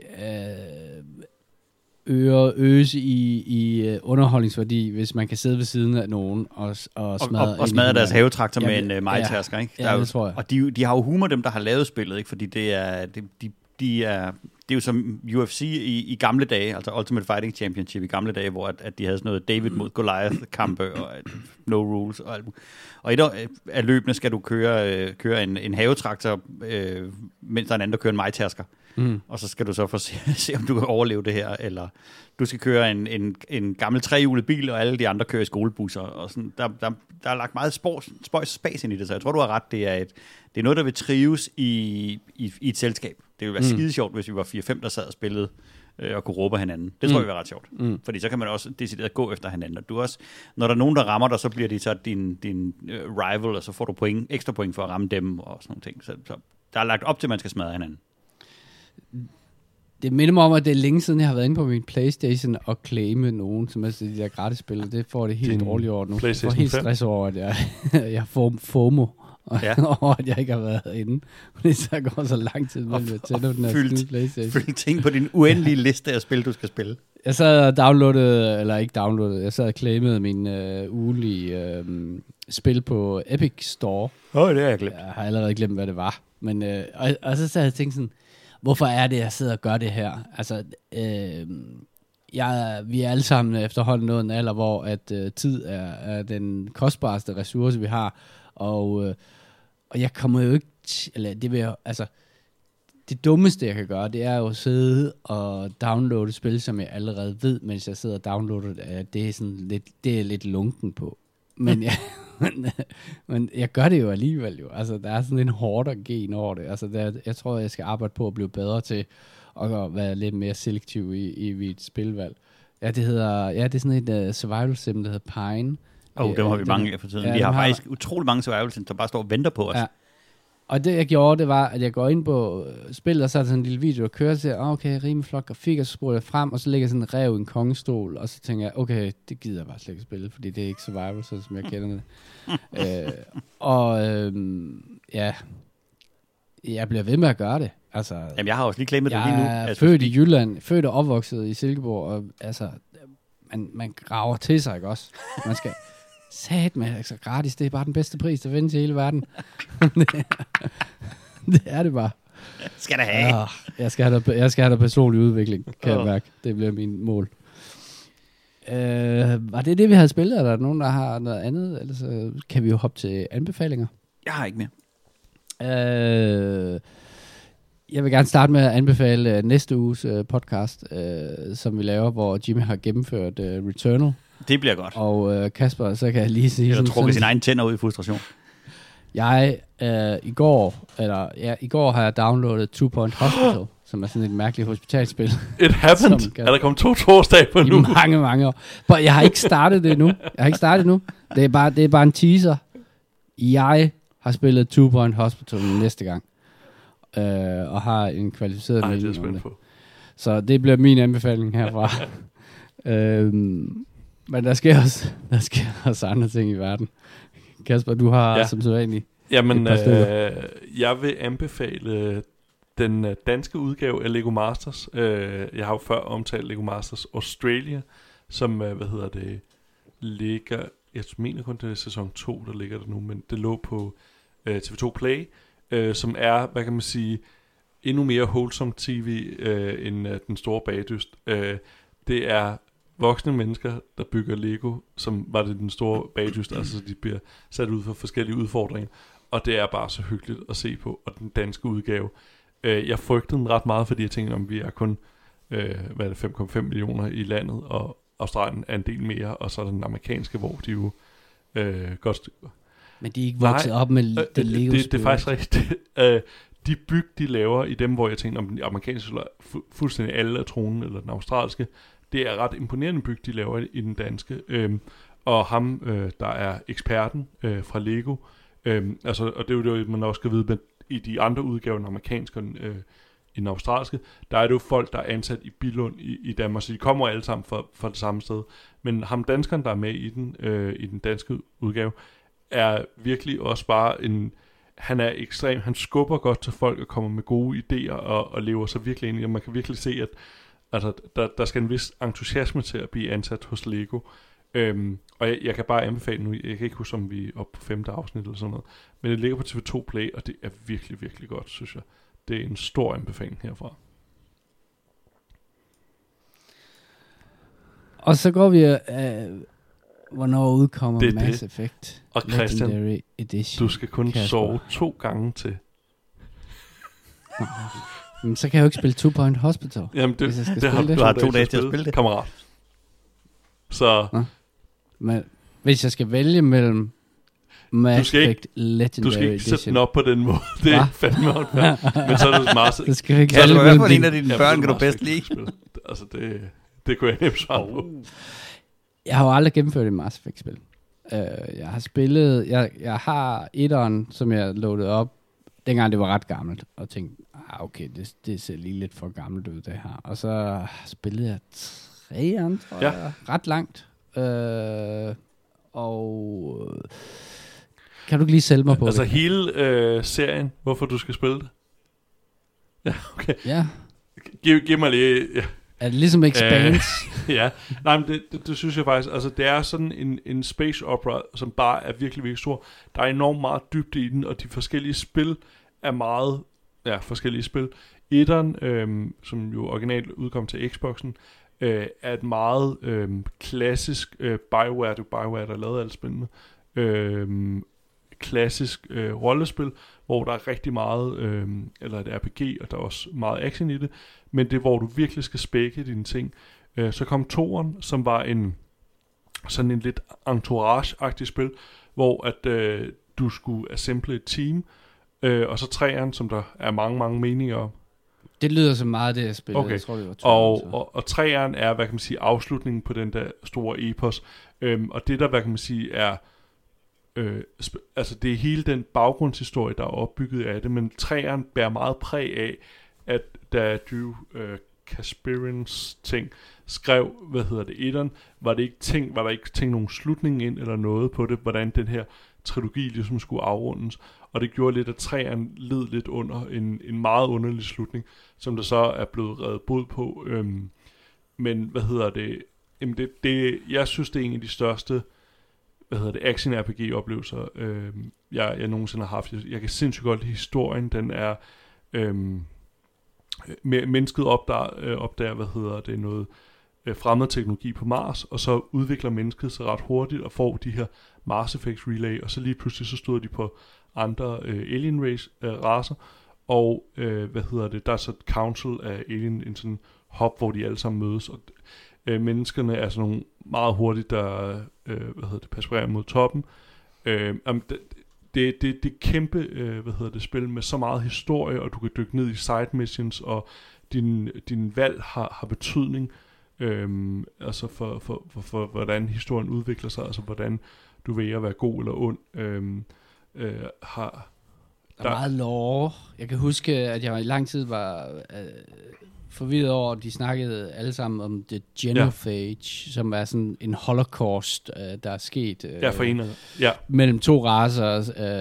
øges i underholdningsværdi, hvis man kan sidde ved siden af nogen og smadre deres havetraktor med en majtasker, ikke? Ja, det tror jeg. Og de har jo humor, dem der har lavet spillet, ikke? Fordi det er jo som UFC i gamle dage, altså Ultimate Fighting Championship i gamle dage, hvor at de havde sådan noget David mod Goliath-kampe og no rules og alt. Og et af løbende skal du køre en havetraktor, mens der er en anden, der kører en majtasker. Og så skal du så se, om du kan overleve det her, eller du skal køre en gammel trehjulet bil, og alle de andre kører i skolebusser. Og sådan, der er lagt meget spas ind i det, så jeg tror, du har ret. Det er noget, der vil trives i et selskab. Det ville være skide sjovt, hvis vi var 4-5, der sad og spillede og kunne råbe hinanden. Det tror jeg vil være ret sjovt. Fordi så kan man også decideret gå efter hinanden. Og du også, når der er nogen, der rammer dig, så bliver de så din rival, og så får du ekstra point for at ramme dem og sådan nogle ting. Så der er lagt op til, at man skal smadre hinanden. Det minder mig om, at det er længe siden, jeg har været inde på min PlayStation og claime nogen, som er de der gratis-spil. Det får det helt dårligt over nu. Jeg får helt stress over, at jeg får FOMO, og at jeg ikke har været inde. Fordi så går så lang tid, mellem jeg tænder den her skide PlayStation. Fyldt ting på din uendelige liste af spil, du skal spille. Jeg sad og downloadede, eller ikke downloadede, jeg sad og claimede min ugelige spil på Epic Store. Det har jeg glemt. Jeg har allerede glemt, hvad det var. Men, og så sad jeg og tænkte sådan, hvorfor er det, jeg sidder og gør det her? Altså, vi er alle sammen efterhånden nået en alder, hvor at tid er den kostbareste ressource, vi har. Og jeg kommer jo ikke... det dummeste, jeg kan gøre, det er jo at sidde og downloade spil, som jeg allerede ved, mens jeg sidder og downloader det. Det er lidt lunken på. Men men jeg gør det jo alligevel jo. Altså, der er sådan en hårdere gen over det. Altså, jeg tror, jeg skal arbejde på at blive bedre til at være lidt mere selektiv i mit spilvalg. Ja, det er sådan et survival sim, der hedder Pine. Dem har vi mange af for tiden. De har faktisk utrolig mange survival sims, der bare står og venter på os. Ja. Og det, jeg gjorde, det var, at jeg går ind på spillet, og så er der sådan en lille video, og kører til, okay, rimelig flot grafik, og så spoler jeg frem, og så lægger jeg sådan en rev i en kongestol, og så tænker jeg, okay, det gider jeg bare slet ikke spille, fordi det er ikke survival, sådan som jeg kender det. Jeg bliver ved med at gøre det. Altså, jamen, jeg har også lige klemmet det lige nu. Jeg er født i Jylland, født og opvokset i Silkeborg, og altså, man graver til sig, ikke også? Man skal... Sat med, altså gratis, det er bare den bedste pris, der findes i hele verden. Det er det bare. Skal det have. Jeg skal have der personlig udvikling, kan jeg mærke. Det bliver min mål. Var det, vi havde spillet? Er der nogen, der har noget andet? Ellers kan vi jo hoppe til anbefalinger. Jeg har ikke mere. Jeg vil gerne starte med at anbefale næste uges podcast, som vi laver, hvor Jimmy har gennemført Returnal. Det bliver godt. Og Kasper, så kan jeg lige sige... Eller trukket sine egne tænder ud i frustration. I går har jeg downloadet 2 Point Hospital, som er sådan et mærkeligt hospitalspil. It happened. Er der kommet 2 torsdage på nu? I mange år. Jeg har ikke startet det endnu. Det er bare en teaser. Jeg har spillet 2 Point Hospital næste gang. Og har en kvalificeret melding om det. Så det bliver min anbefaling herfra. Men der sker også andre ting i verden. Kasper, du har som sædvanligt. Jamen, jeg vil anbefale den danske udgave af Lego Masters. Jeg har jo før omtalt Lego Masters Australia, som, ligger, jeg mener kun det er sæson 2, der ligger der nu, men det lå på TV2 Play, som er, hvad kan man sige, endnu mere wholesome tv end den store bagdyst. Det er voksne mennesker, der bygger Lego, som var det den store bagdyst, altså de bliver sat ud for forskellige udfordringer, og det er bare så hyggeligt at se på, og den danske udgave. Jeg frygtede den ret meget, fordi jeg tænkte, om vi er kun 5,5 millioner i landet, og Australien er en del mere, og så er den amerikanske, hvor de jo godt stykker. Men de er ikke vokset op med det Lego-spil. Det er faktisk rigtigt. de byg, de laver i dem, hvor jeg tænker, om den amerikanske slår fuldstændig alle af tronen, eller den australske, det er ret imponerende byg, de laver i den danske. Og ham, der er eksperten fra Lego, altså, og det er jo det, man også skal vide, men i de andre udgaver, den amerikanske og i den australske, der er det jo folk, der er ansat i Billund i Danmark, så de kommer alle sammen fra det samme sted. Men ham danskeren, der er med i den danske udgave, er virkelig også bare han er ekstrem, han skubber godt til folk og kommer med gode idéer og lever sig virkelig ind i, og man kan virkelig se, at altså, der skal en vis entusiasme til at blive ansat hos Lego. Og jeg kan bare anbefale nu, jeg kan ikke huske, om vi er oppe på 5. afsnit eller sådan noget, men det ligger på TV2 Play, og det er virkelig, virkelig godt, synes jeg. Det er en stor anbefaling herfra. Og så går vi hvornår udkommer Mass Effect og Christian, Legendary Edition? Du skal kun sove 2 gange til. Men så kan jeg jo ikke spille Two Point Hospital. Jamen, hvis jeg skal det spille du har 2 dage til at spille det. Kammerat. Så... Men hvis jeg skal vælge mellem Mass Effect Legendary Edition... Du skal ikke sætte den op på den måde. Det er fandme hårdt. Men så er det meget... Så skal jeg ikke vælge mellem... Hvad for en af dine børn kan du bedst lide? Altså, det kunne jeg nemt svare på. Jeg har jo aldrig gennemført et Mass Effect-spil. Jeg har spillet... Jeg har etteren, som jeg loadede op, dengang det var ret gammelt, og tænkte, okay, det ser lige lidt for gammelt ud, det her. Og så spillede jeg 3'eren, tror jeg, ret langt. Og kan du ikke lige sælge mig på altså det? Altså hele serien, hvorfor du skal spille det? Ja, okay. Ja. Giv mig lige... Ja. Er det ligesom Expanse? Ja, nej, men det synes jeg faktisk, altså det er sådan en space opera, som bare er virkelig, virkelig stor. Der er enormt meget dybde i den, og de forskellige spil er meget, forskellige spil. Etteren, som jo originalt udkom til Xboxen, er et meget klassisk BioWare, der lavede alle spillene, klassisk rollespil, hvor der er rigtig meget, eller et RPG, og der er også meget action i det, men det er, hvor du virkelig skal spække dine ting. Så kom 2'eren, som var sådan en lidt entourage-agtig spil, hvor at du skulle assemble et team, og så 3'eren, som der er mange, mange meninger om. Det lyder så meget, det jeg spillede. Okay. Jeg tror, det var 2'eren, og 3'eren er, hvad kan man sige, afslutningen på den der store epos. Og det der, hvad kan man sige, er altså det er hele den baggrundshistorie, der er opbygget af det, men 3'eren bærer meget præg af, at da Drew Kasperins ting skrev, etteren, var der ikke tænkt nogen slutning ind eller noget på det, hvordan den her trilogi ligesom skulle afrundes, og det gjorde lidt, at 3'eren led lidt under en meget underlig slutning, som der så er blevet reddet bod på. Men jeg synes, det er en af de største action-RPG-oplevelser, jeg nogensinde har haft. Jeg kan sindssygt godt lide historien. Den er mennesket opdager noget fremmed teknologi på Mars, og så udvikler mennesket sig ret hurtigt og får de her Mars Effect Relay, og så lige pludselig så stod de på andre alien racer, og der er så et council af alien, en sådan hop, hvor de alle sammen mødes, og menneskerne er sådan nogle meget hurtigt, der passerer mod toppen. Det er kæmpe spil med så meget historie, og du kan dykke ned i side missions, og din valg har betydning, altså for hvordan historien udvikler sig, altså hvordan du vælger at være god eller ond. Der er meget lore. Jeg kan huske, at jeg i lang tid var forvirret over, at de snakkede alle sammen om The Genophage, som er sådan en holocaust, der er sket mellem 2 racer,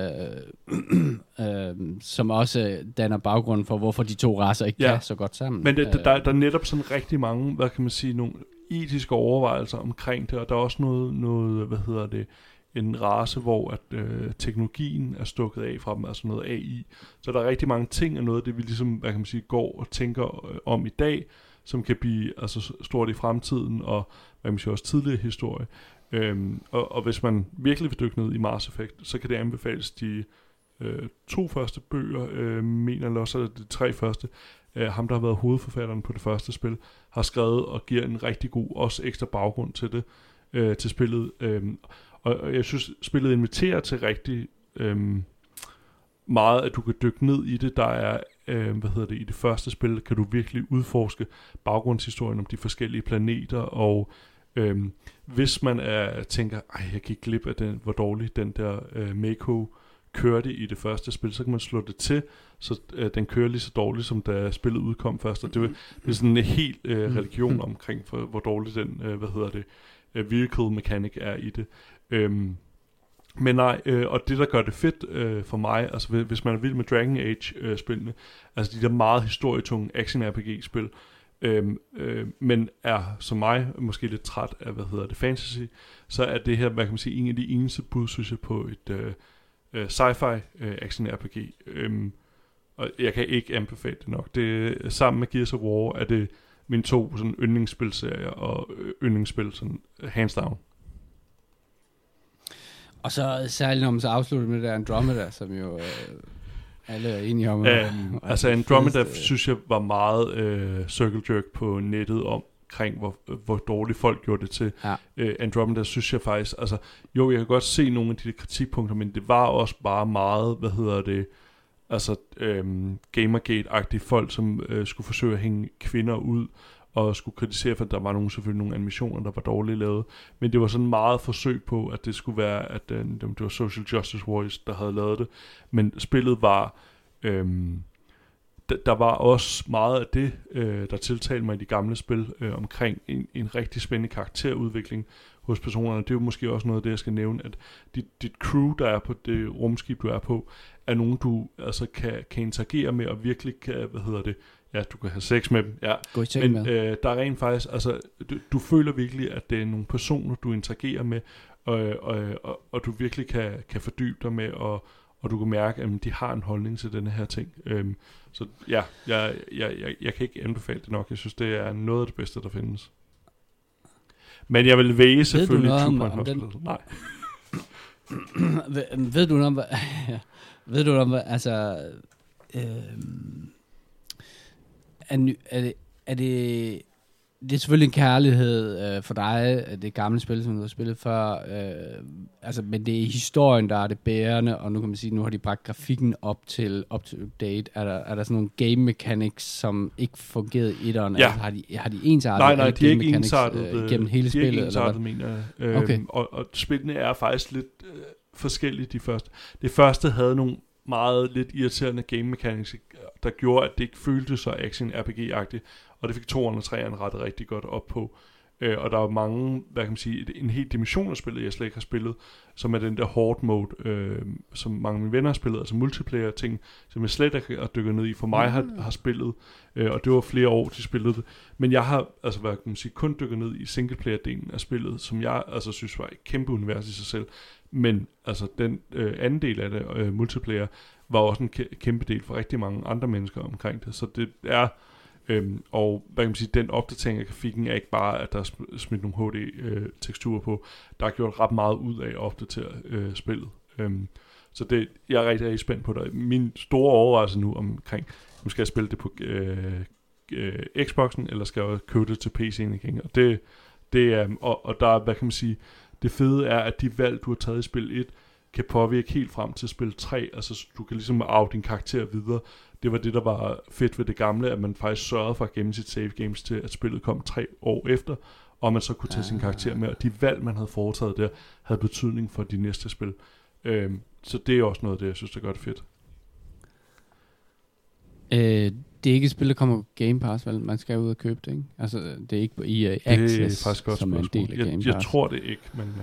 som også danner baggrunden for, hvorfor de 2 racer ikke kan så godt sammen. Men der er netop sådan rigtig mange, hvad kan man sige, nogle etiske overvejelser omkring det, og der er også noget en race, hvor at teknologien er stukket af fra dem, altså noget AI. Så der er rigtig mange ting og noget af det, vi ligesom, hvad kan man sige, går og tænker om i dag, som kan blive altså stort i fremtiden, og hvad kan man sige, også tidligere historie. Og hvis man virkelig vil dykke ned i Mass Effect, så kan det anbefales de 2 første bøger, mener jeg også, at de 3 første. Ham, der har været hovedforfatteren på det første spil, har skrevet og giver en rigtig god, også ekstra baggrund til det, til spillet. Og jeg synes, spillet inviterer til rigtig meget, at du kan dykke ned i det. Der er, i det første spil, kan du virkelig udforske baggrundshistorien om de forskellige planeter, og hvis man tænker, jeg gik glip af hvor dårlig den der Mako kørte i det første spil, så kan man slå det til, så den kører lige så dårligt, som da spillet udkom først, og det er sådan en helt religion omkring, for hvor dårlig den, vehicle mechanic er i det. Men nej, og det der gør det fedt for mig, altså hvis man er vild med Dragon Age spillene, altså de der meget historietunge action RPG spil, men er som mig måske lidt træt af fantasy, så er det her, hvad kan man sige, en af de eneste bud, synes jeg, på et sci-fi action RPG. Og jeg kan ikke anbefale det nok. Det sammen med Gears of War er det mine 2 sådan yndlingsspilserier og yndlingsspil sådan hands down. Og så særligt når man så afslutter med det der Andromeda, som jo alle er enige om. Altså Andromeda synes jeg var meget circle jerk på nettet omkring, hvor dårligt folk gjorde det til. Ja. Andromeda synes jeg faktisk, altså jo, jeg kan godt se nogle af de der kritikpunkter, men det var også bare meget, Gamergate-agtige folk, som skulle forsøge at hænge kvinder ud, og skulle kritisere, for der var selvfølgelig nogle animationer, der var dårligt lavet. Men det var sådan meget forsøg på, at det skulle være, at det var Social Justice Warriors, der havde lavet det. Men spillet var... der var også meget af det, der tiltalte mig i de gamle spil, omkring en rigtig spændende karakterudvikling hos personerne. Det er jo måske også noget af det, jeg skal nævne, at dit crew, der er på det rumskib, du er på, er nogen, du altså kan interagere med, og virkelig kan, du kan have sex med dem, ja. Men der er rent faktisk, altså, du føler virkelig, at det er nogle personer, du interagerer med, og du virkelig kan fordybe dig med, og du kan mærke, at de har en holdning til denne her ting. Så ja, jeg kan ikke anbefale det nok. Jeg synes, det er noget af det bedste, der findes. Men jeg vil væge selvfølgelig Two Point Hospital. Nej. Ved du noget om, ved du noget om, altså... Er det er selvfølgelig en kærlighed for dig, det gamle spil, som du har spillet før, men det er historien, der er det bærende, og nu kan man sige, nu har de bragt grafikken up to date. Er der sådan nogle game mechanics, som ikke fungerede i etteren? Ja. Altså, har de ensartet? Nej, de er ikke ensartet gennem hele spillet? De er ikke ensartet, mener jeg. Okay. Og spillene er faktisk lidt forskellige, de første. Det første havde nogle meget lidt irriterende game mechanics, der gjorde, at det ikke føltes så action RPG-agtigt, og det fik 2'eren og 3'eren rettet rigtig godt op på. Og der er mange, hvad kan man sige, en hel dimension af spillet, jeg slet ikke har spillet, som er den der horde mode, som mange af mine venner har spillet, altså multiplayer ting, som jeg slet ikke har dykket ned i. For mig har spillet, og det var flere år, de spillede det, men jeg har, altså hvad kan man sige, kun dykket ned i singleplayer-delen af spillet, som jeg altså synes var et kæmpe univers i sig selv. Men altså den anden del af det, multiplayer, var også en kæmpe del for rigtig mange andre mennesker omkring det. Så det er, og hvad kan man sige, den opdatering af grafikken er ikke bare, at der er smidt nogle HD-teksturer på. Der er gjort ret meget ud af at opdatere spillet. Så det, jeg er rigtig, rigtig spændt på det. Min store overvejelse nu omkring, nu skal jeg spille det på Xboxen, eller skal jeg købe det til PC'en igen. Og det er, og der er, hvad kan man sige, det fede er, at de valg, du har taget i spil 1, kan påvirke helt frem til spil 3. Altså, du kan ligesom arve din karakter videre. Det var det, der var fedt ved det gamle, at man faktisk sørgede for at gemme sit save games til, at spillet kom 3 år efter, og man så kunne tage sin karakter med, og de valg, man havde foretaget der, havde betydning for de næste spil. Så det er også noget af det, jeg synes, der gør det fedt. Det er ikke et spil, der kommer på Game Pass, vel? Man skal ud og købe det, ikke? Altså, det er ikke på EA Access, det er faktisk godt som er en del af Game Pass. Jeg tror det ikke, men...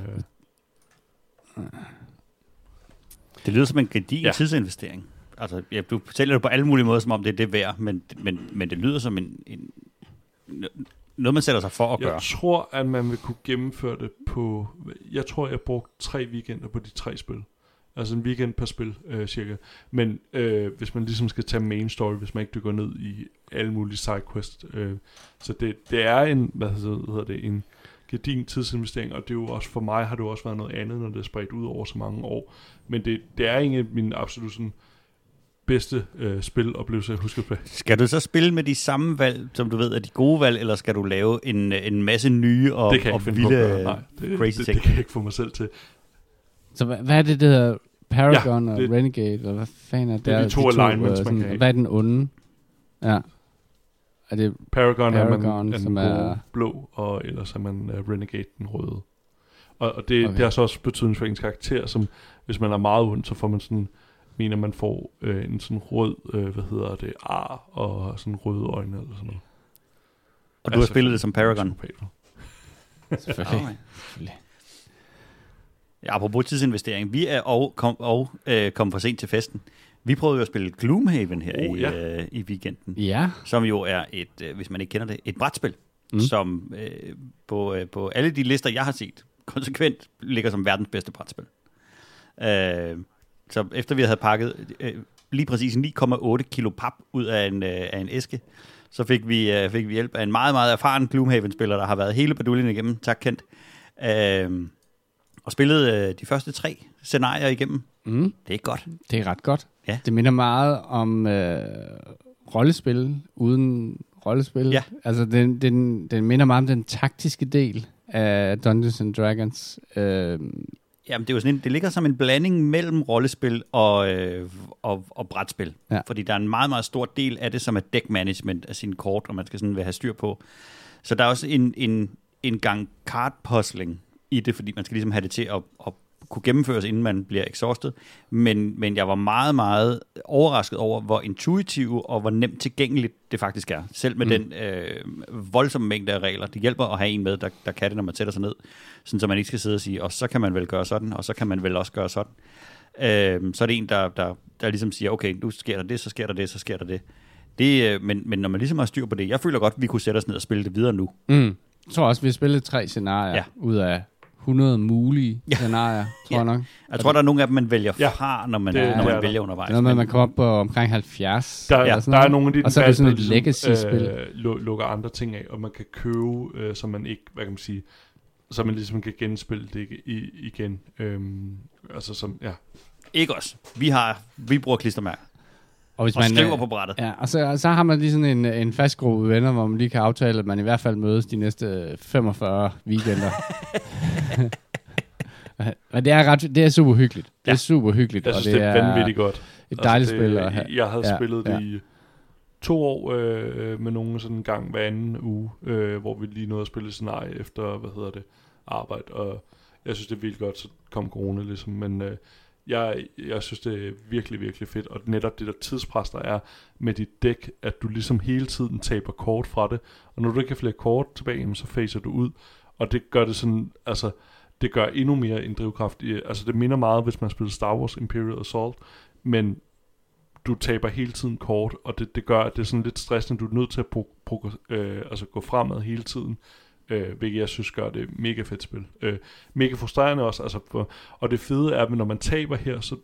Det lyder som en gedigen tidsinvestering. Altså, du fortæller det på alle mulige måder, som om det er det værd, men det lyder som noget, man sætter sig for at gøre. Jeg tror, at man vil kunne gennemføre det på... Jeg tror, jeg brugte 3 weekender på de 3 spil. Altså en weekend per spil, cirka. Men hvis man ligesom skal tage main story, hvis man ikke dykker ned i alle mulige sidequests. Så det er en, en gedigen tidsinvestering, og det er jo også, for mig har det jo også været noget andet, når det er spredt ud over så mange år. Men det er en af mine absolut sådan bedste spiloplevelser, jeg husker på. Skal du så spille med de samme valg, som du ved er de gode valg, eller skal du lave en masse nye og vilde crazy ting? Det kan jeg ikke få mig selv til. Så hvad er det, der hedder Paragon og Renegade, eller hvad fanden er det? Det er de to alignments, man kan have. Hvad er den onde? Ja. Er det Paragon Paragon er som man er blå, og ellers er man Renegade den røde. Og det har så også betydning for ens karakter, som hvis man er meget ond, så får man sådan, mener man får en sådan rød, ar, og sådan røde øjne eller sådan noget. Og du har spillet det som Paragon? Selvfølgelig. Ja, apropos tidsinvestering. Vi er kommet for sent til festen. Vi prøvede jo at spille Gloomhaven her i weekenden. Ja. Som jo er et, hvis man ikke kender det, et brætspil. Som på alle de lister, jeg har set, konsekvent ligger som verdens bedste brætspil. Så efter vi havde pakket lige præcis 9,8 kilo pap ud af en æske, så fik vi hjælp af en meget, meget erfaren Gloomhaven-spiller, der har været hele baduljen igennem. Tak, Kent. Og spillede de første 3 scenarier igennem. Det er godt. Det er ret godt. Ja. Det minder meget om rollespil uden rollespil. Ja. Altså, den minder meget om den taktiske del af Dungeons and Dragons. Jamen, det er jo sådan det ligger som en blanding mellem rollespil og brætspil. Ja. Fordi der er en meget, meget stor del af det, som er deck management af sine kort, og man skal sådan have styr på. Så der er også en gang card-puzzling i det, fordi man skal ligesom have det til at kunne gennemføres, inden man bliver exhausted. Men jeg var meget, meget overrasket over, hvor intuitivt og hvor nemt tilgængeligt det faktisk er. Selv med den voldsomme mængde af regler. Det hjælper at have en med, der kan det, når man sætter sig ned. Sådan, så man ikke skal sidde og sige, og så kan man vel gøre sådan, og så kan man vel også gøre sådan. Så er det en, der ligesom siger, okay, nu sker der det, så sker der det, så sker der det. Men når man ligesom har styr på det, jeg føler godt, vi kunne sætte os ned og spille det videre nu. Jeg tror også, vi har spillet 3 scenarier ud af 100 mulige scenarier, tror jeg nok. Jeg tror, der er nogle af dem, man vælger fra, når man vælger undervejs. Noget med, man kommer op på omkring 70. Der er nogle af de, og så er det sådan et legacy-spil. Lukker andre ting af, og man kan købe, så man ikke, hvad kan man sige, så man ligesom kan genspille det igen. Altså som, Ikke også. Vi bruger klistermærker. Og hvis man skriver på brættet. Ja, og så har man lige sådan en fast gruppe venner, hvor man lige kan aftale, at man i hvert fald mødes de næste 45 weekender. Men det er super hyggeligt. Det er super hyggeligt. Jeg synes, det er vanvittigt godt. Et dejligt spil. Jeg havde spillet det i 2 år med nogen sådan en gang hver anden uge, hvor vi lige nåede at spille scenarie efter, arbejde. Og jeg synes, det er vildt godt, så kom corona ligesom. Men jeg synes, det er virkelig, virkelig fedt. Og netop det der tidspres, der er med dit dæk, at du ligesom hele tiden taber kort fra det. Og når du ikke har flere kort tilbage, så facer du ud. Og det gør det sådan, altså, det gør endnu mere en drivkraft. Altså, det minder meget, hvis man spiller Star Wars Imperial Assault. Men du taber hele tiden kort, og det gør, at det er sådan lidt stressende. Du er nødt til at gå fremad hele tiden. Hvilket jeg synes gør det mega fedt spil. Mega frustrerende også, altså, og det fede er, at når man taber her, så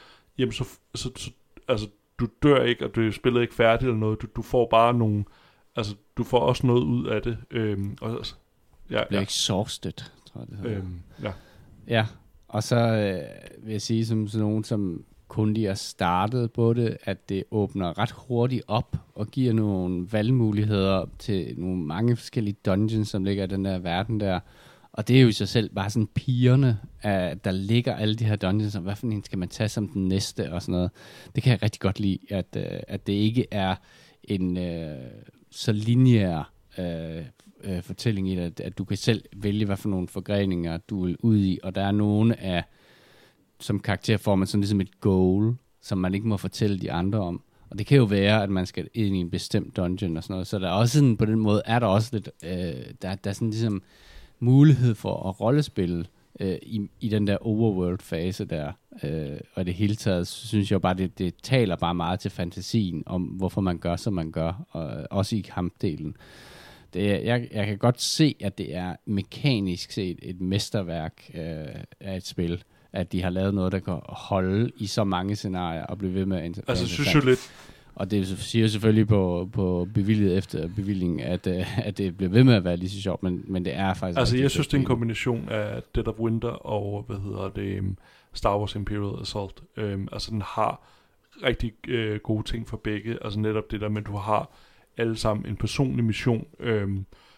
du dør ikke, og du spiller ikke færdigt eller noget, du får bare nogle, altså du får også noget ud af det. Bliver exhausted, tror jeg det hedder. Ja, og så vil jeg sige som sådan nogen, som kun lige har startet på det, at det åbner ret hurtigt op og giver nogle valgmuligheder til nogle mange forskellige dungeons, som ligger i den der verden der. Og det er jo i sig selv bare sådan pigerne, der ligger alle de her dungeons, og hvad for en skal man tage som den næste og sådan noget. Det kan jeg rigtig godt lide, at det ikke er en så lineær fortælling i det, at du kan selv vælge, hvad for nogle forgreninger du vil ud i, og der er nogle af som karakter får man sådan ligesom et goal, som man ikke må fortælle de andre om. Og det kan jo være, at man skal ind i en bestemt dungeon og sådan noget. Så der er også sådan, på den måde er der også lidt, der er sådan ligesom mulighed for at rollespille i den der overworld-fase der. Og i det hele taget, så synes jeg bare, det taler bare meget til fantasien om, hvorfor man gør, som man gør. Og også i kampdelen. Jeg kan godt se, at det er mekanisk set et mesterværk af et spil, at de har lavet noget, der kan holde i så mange scenarier og blive ved med at altså, synes jeg lidt. Og det siger selvfølgelig på bevilget efter bevillingen, at det bliver ved med at være lige så sjovt, men det er faktisk... Altså, jeg synes, det er en kombination af Dead of Winter og, Star Wars Imperial Assault. Altså, den har rigtig gode ting for begge. Altså, netop det der med, at du har alle sammen en personlig mission,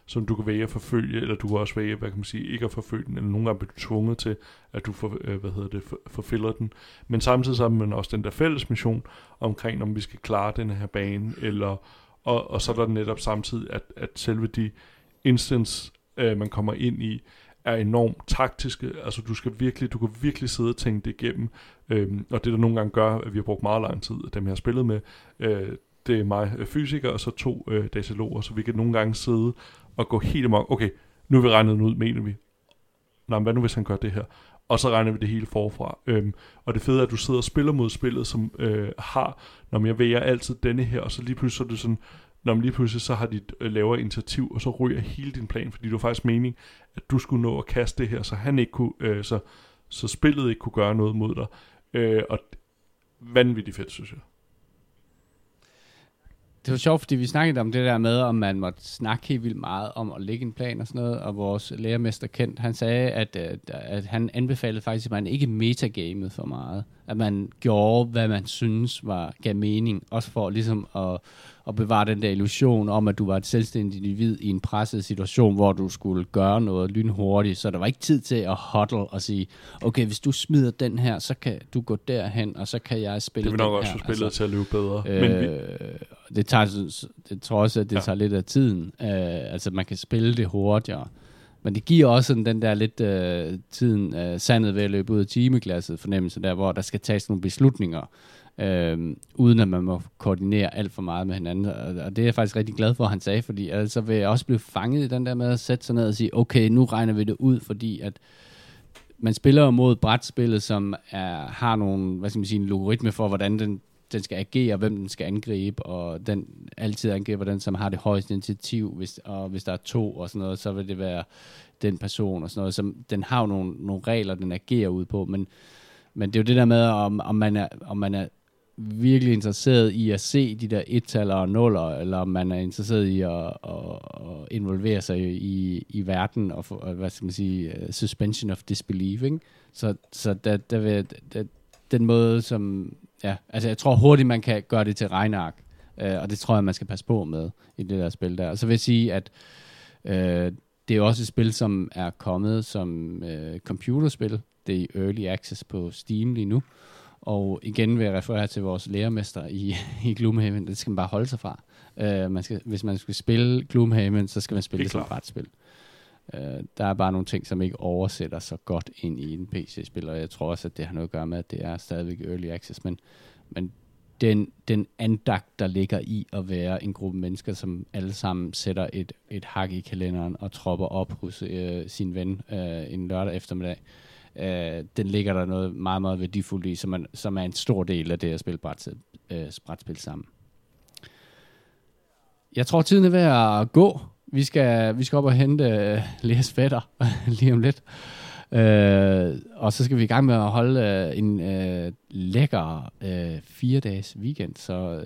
som du kan vælge at forfølge, eller du kan også vælge, hvad kan man sige, ikke at forfølge den, eller nogle gange bliver du tvunget til, at du forfølger den. Men samtidig så har man også den der fælles mission omkring, om vi skal klare den her bane, eller, og så er der netop samtidig, at selve de instance, man kommer ind i, er enormt taktiske. Altså du kan virkelig sidde og tænke det igennem. Og det der nogle gange gør, at vi har brugt meget lang tid, dem jeg har spillet med, det er mig fysiker, og så 2 dataloger, så vi kan nogle gange sidde og gå helt amok. Okay, nu er vi regnet den ud, mener vi. Nå, men hvad nu hvis han gør det her? Og så regner vi det hele forfra. Og det fede er, at du sidder og spiller mod spillet, som har, når jeg vælger altid denne her, og så lige pludselig så er det sådan, når man lige pludselig så har de lavere initiativ, og så ryger hele din plan, fordi det var faktisk mening, at du skulle nå at kaste det her, så han ikke kunne, så spillet ikke kunne gøre noget mod dig. Og vanvittigt fedt, synes jeg. Det var sjovt, fordi vi snakkede om det der med, om man måtte snakke helt vildt meget om at lægge en plan og sådan noget, og vores lærermester Kent, han sagde, at han anbefalede faktisk, at man ikke metagamede for meget. At man gjorde, hvad man synes gav mening, også for ligesom at bevare den der illusion om, at du var et selvstændigt individ i en presset situation, hvor du skulle gøre noget lynhurtigt, så der var ikke tid til at huddle og sige, okay, hvis du smider den her, så kan du gå derhen, og så kan jeg spille den her. Det vil nok også få spillet til at løbe bedre. Det tror også, at det tager lidt af tiden. Altså, man kan spille det hurtigere. Men det giver også den der lidt tiden sandet ved at løbe ud af timeglasset fornemmelse der, hvor der skal tages nogle beslutninger, uden at man må koordinere alt for meget med hinanden. Og det er jeg faktisk rigtig glad for, at han sagde, fordi altså vil jeg også blive fanget i den der med at sætte sig ned og sige, okay, nu regner vi det ud, fordi at man spiller mod brætspillet, som har nogle, hvad skal man sige, en logaritme for, hvordan den skal agere, hvem den skal angribe, og den altid angriber den, som har det højeste initiativ, hvis der er 2 og sådan noget, så vil det være den person og sådan noget. Så den har jo nogle regler, den agerer ud på, men det er jo det der med, om man er virkelig interesseret i at se de der 1-taller og 0'er, eller om man er interesseret i at involvere sig i verden, og hvad skal man sige, suspension of disbelief, ikke? Så der vil den måde, som ja, altså jeg tror hurtigt, man kan gøre det til regneark, og det tror jeg, man skal passe på med i det der spil der. Og så vil jeg sige, at det er også et spil, som er kommet som computerspil. Det er i Early Access på Steam lige nu. Og igen vil jeg referere til vores lærermester i Gloomhaven. Det skal man bare holde sig fra. Hvis man skal spille Gloomhaven, så skal man spille det som brætspil. Der er bare nogle ting, som ikke oversætter så godt ind i en PC-spil, og jeg tror også, at det har noget at gøre med, at det er stadigvæk Early Access, men den andagt, der ligger i at være en gruppe mennesker, som alle sammen sætter et hak i kalenderen og tropper op hos sin ven en lørdag eftermiddag, den ligger der noget meget, meget værdifuldt i, som er en stor del af det at spille brætspil sammen. Jeg tror, tiden er ved at gå. Vi skal op og hente Leas fætter lige om lidt. Og så skal vi i gang med at holde en lækker 4-dages weekend. Så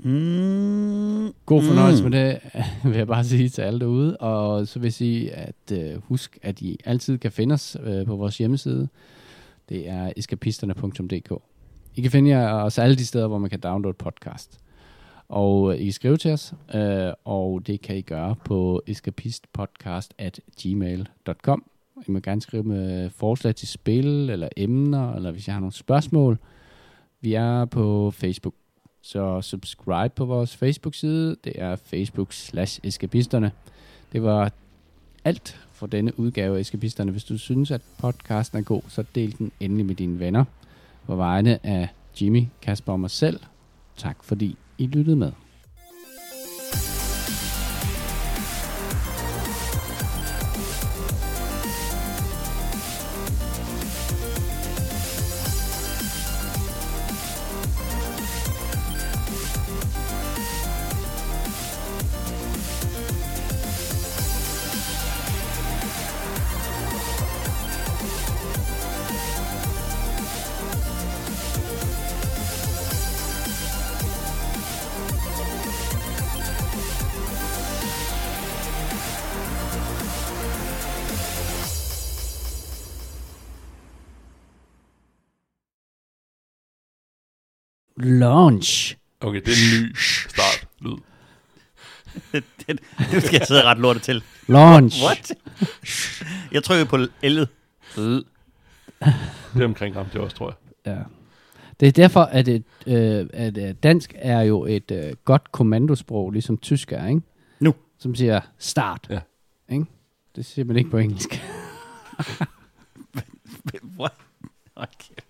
god fornøjelse med det, vil jeg bare sige til alle derude. Og så vil jeg sige, at husk, at I altid kan finde os på vores hjemmeside. Det er eskapisterne.dk. I kan finde os alle de steder, hvor man kan downloade podcast. Og I kan skrive til os, og det kan I gøre på escapistpodcast@gmail.com. I må gerne skrive med forslag til spil, eller emner, eller hvis I har nogle spørgsmål. Vi er på Facebook, så subscribe på vores Facebook-side. Det er Facebook/Eskapisterne. Det var alt for denne udgave af Eskapisterne. Hvis du synes, at podcasten er god, så del den endelig med dine venner. På vegne af Jimmy, Kasper og mig selv, tak fordi I lyttede med. Launch. Okay, det er en ny start lyd. Nu skal jeg sidde ret lortet til. Launch. What? Jeg trykker på L'et. Det er omkring ham, det også, tror jeg. Ja. Det er derfor, at dansk er jo et godt kommandosprog, ligesom tysk er, ikke? Nu. Som siger start. Ja. Ikke? Det siger man ikke på engelsk. What? Okay.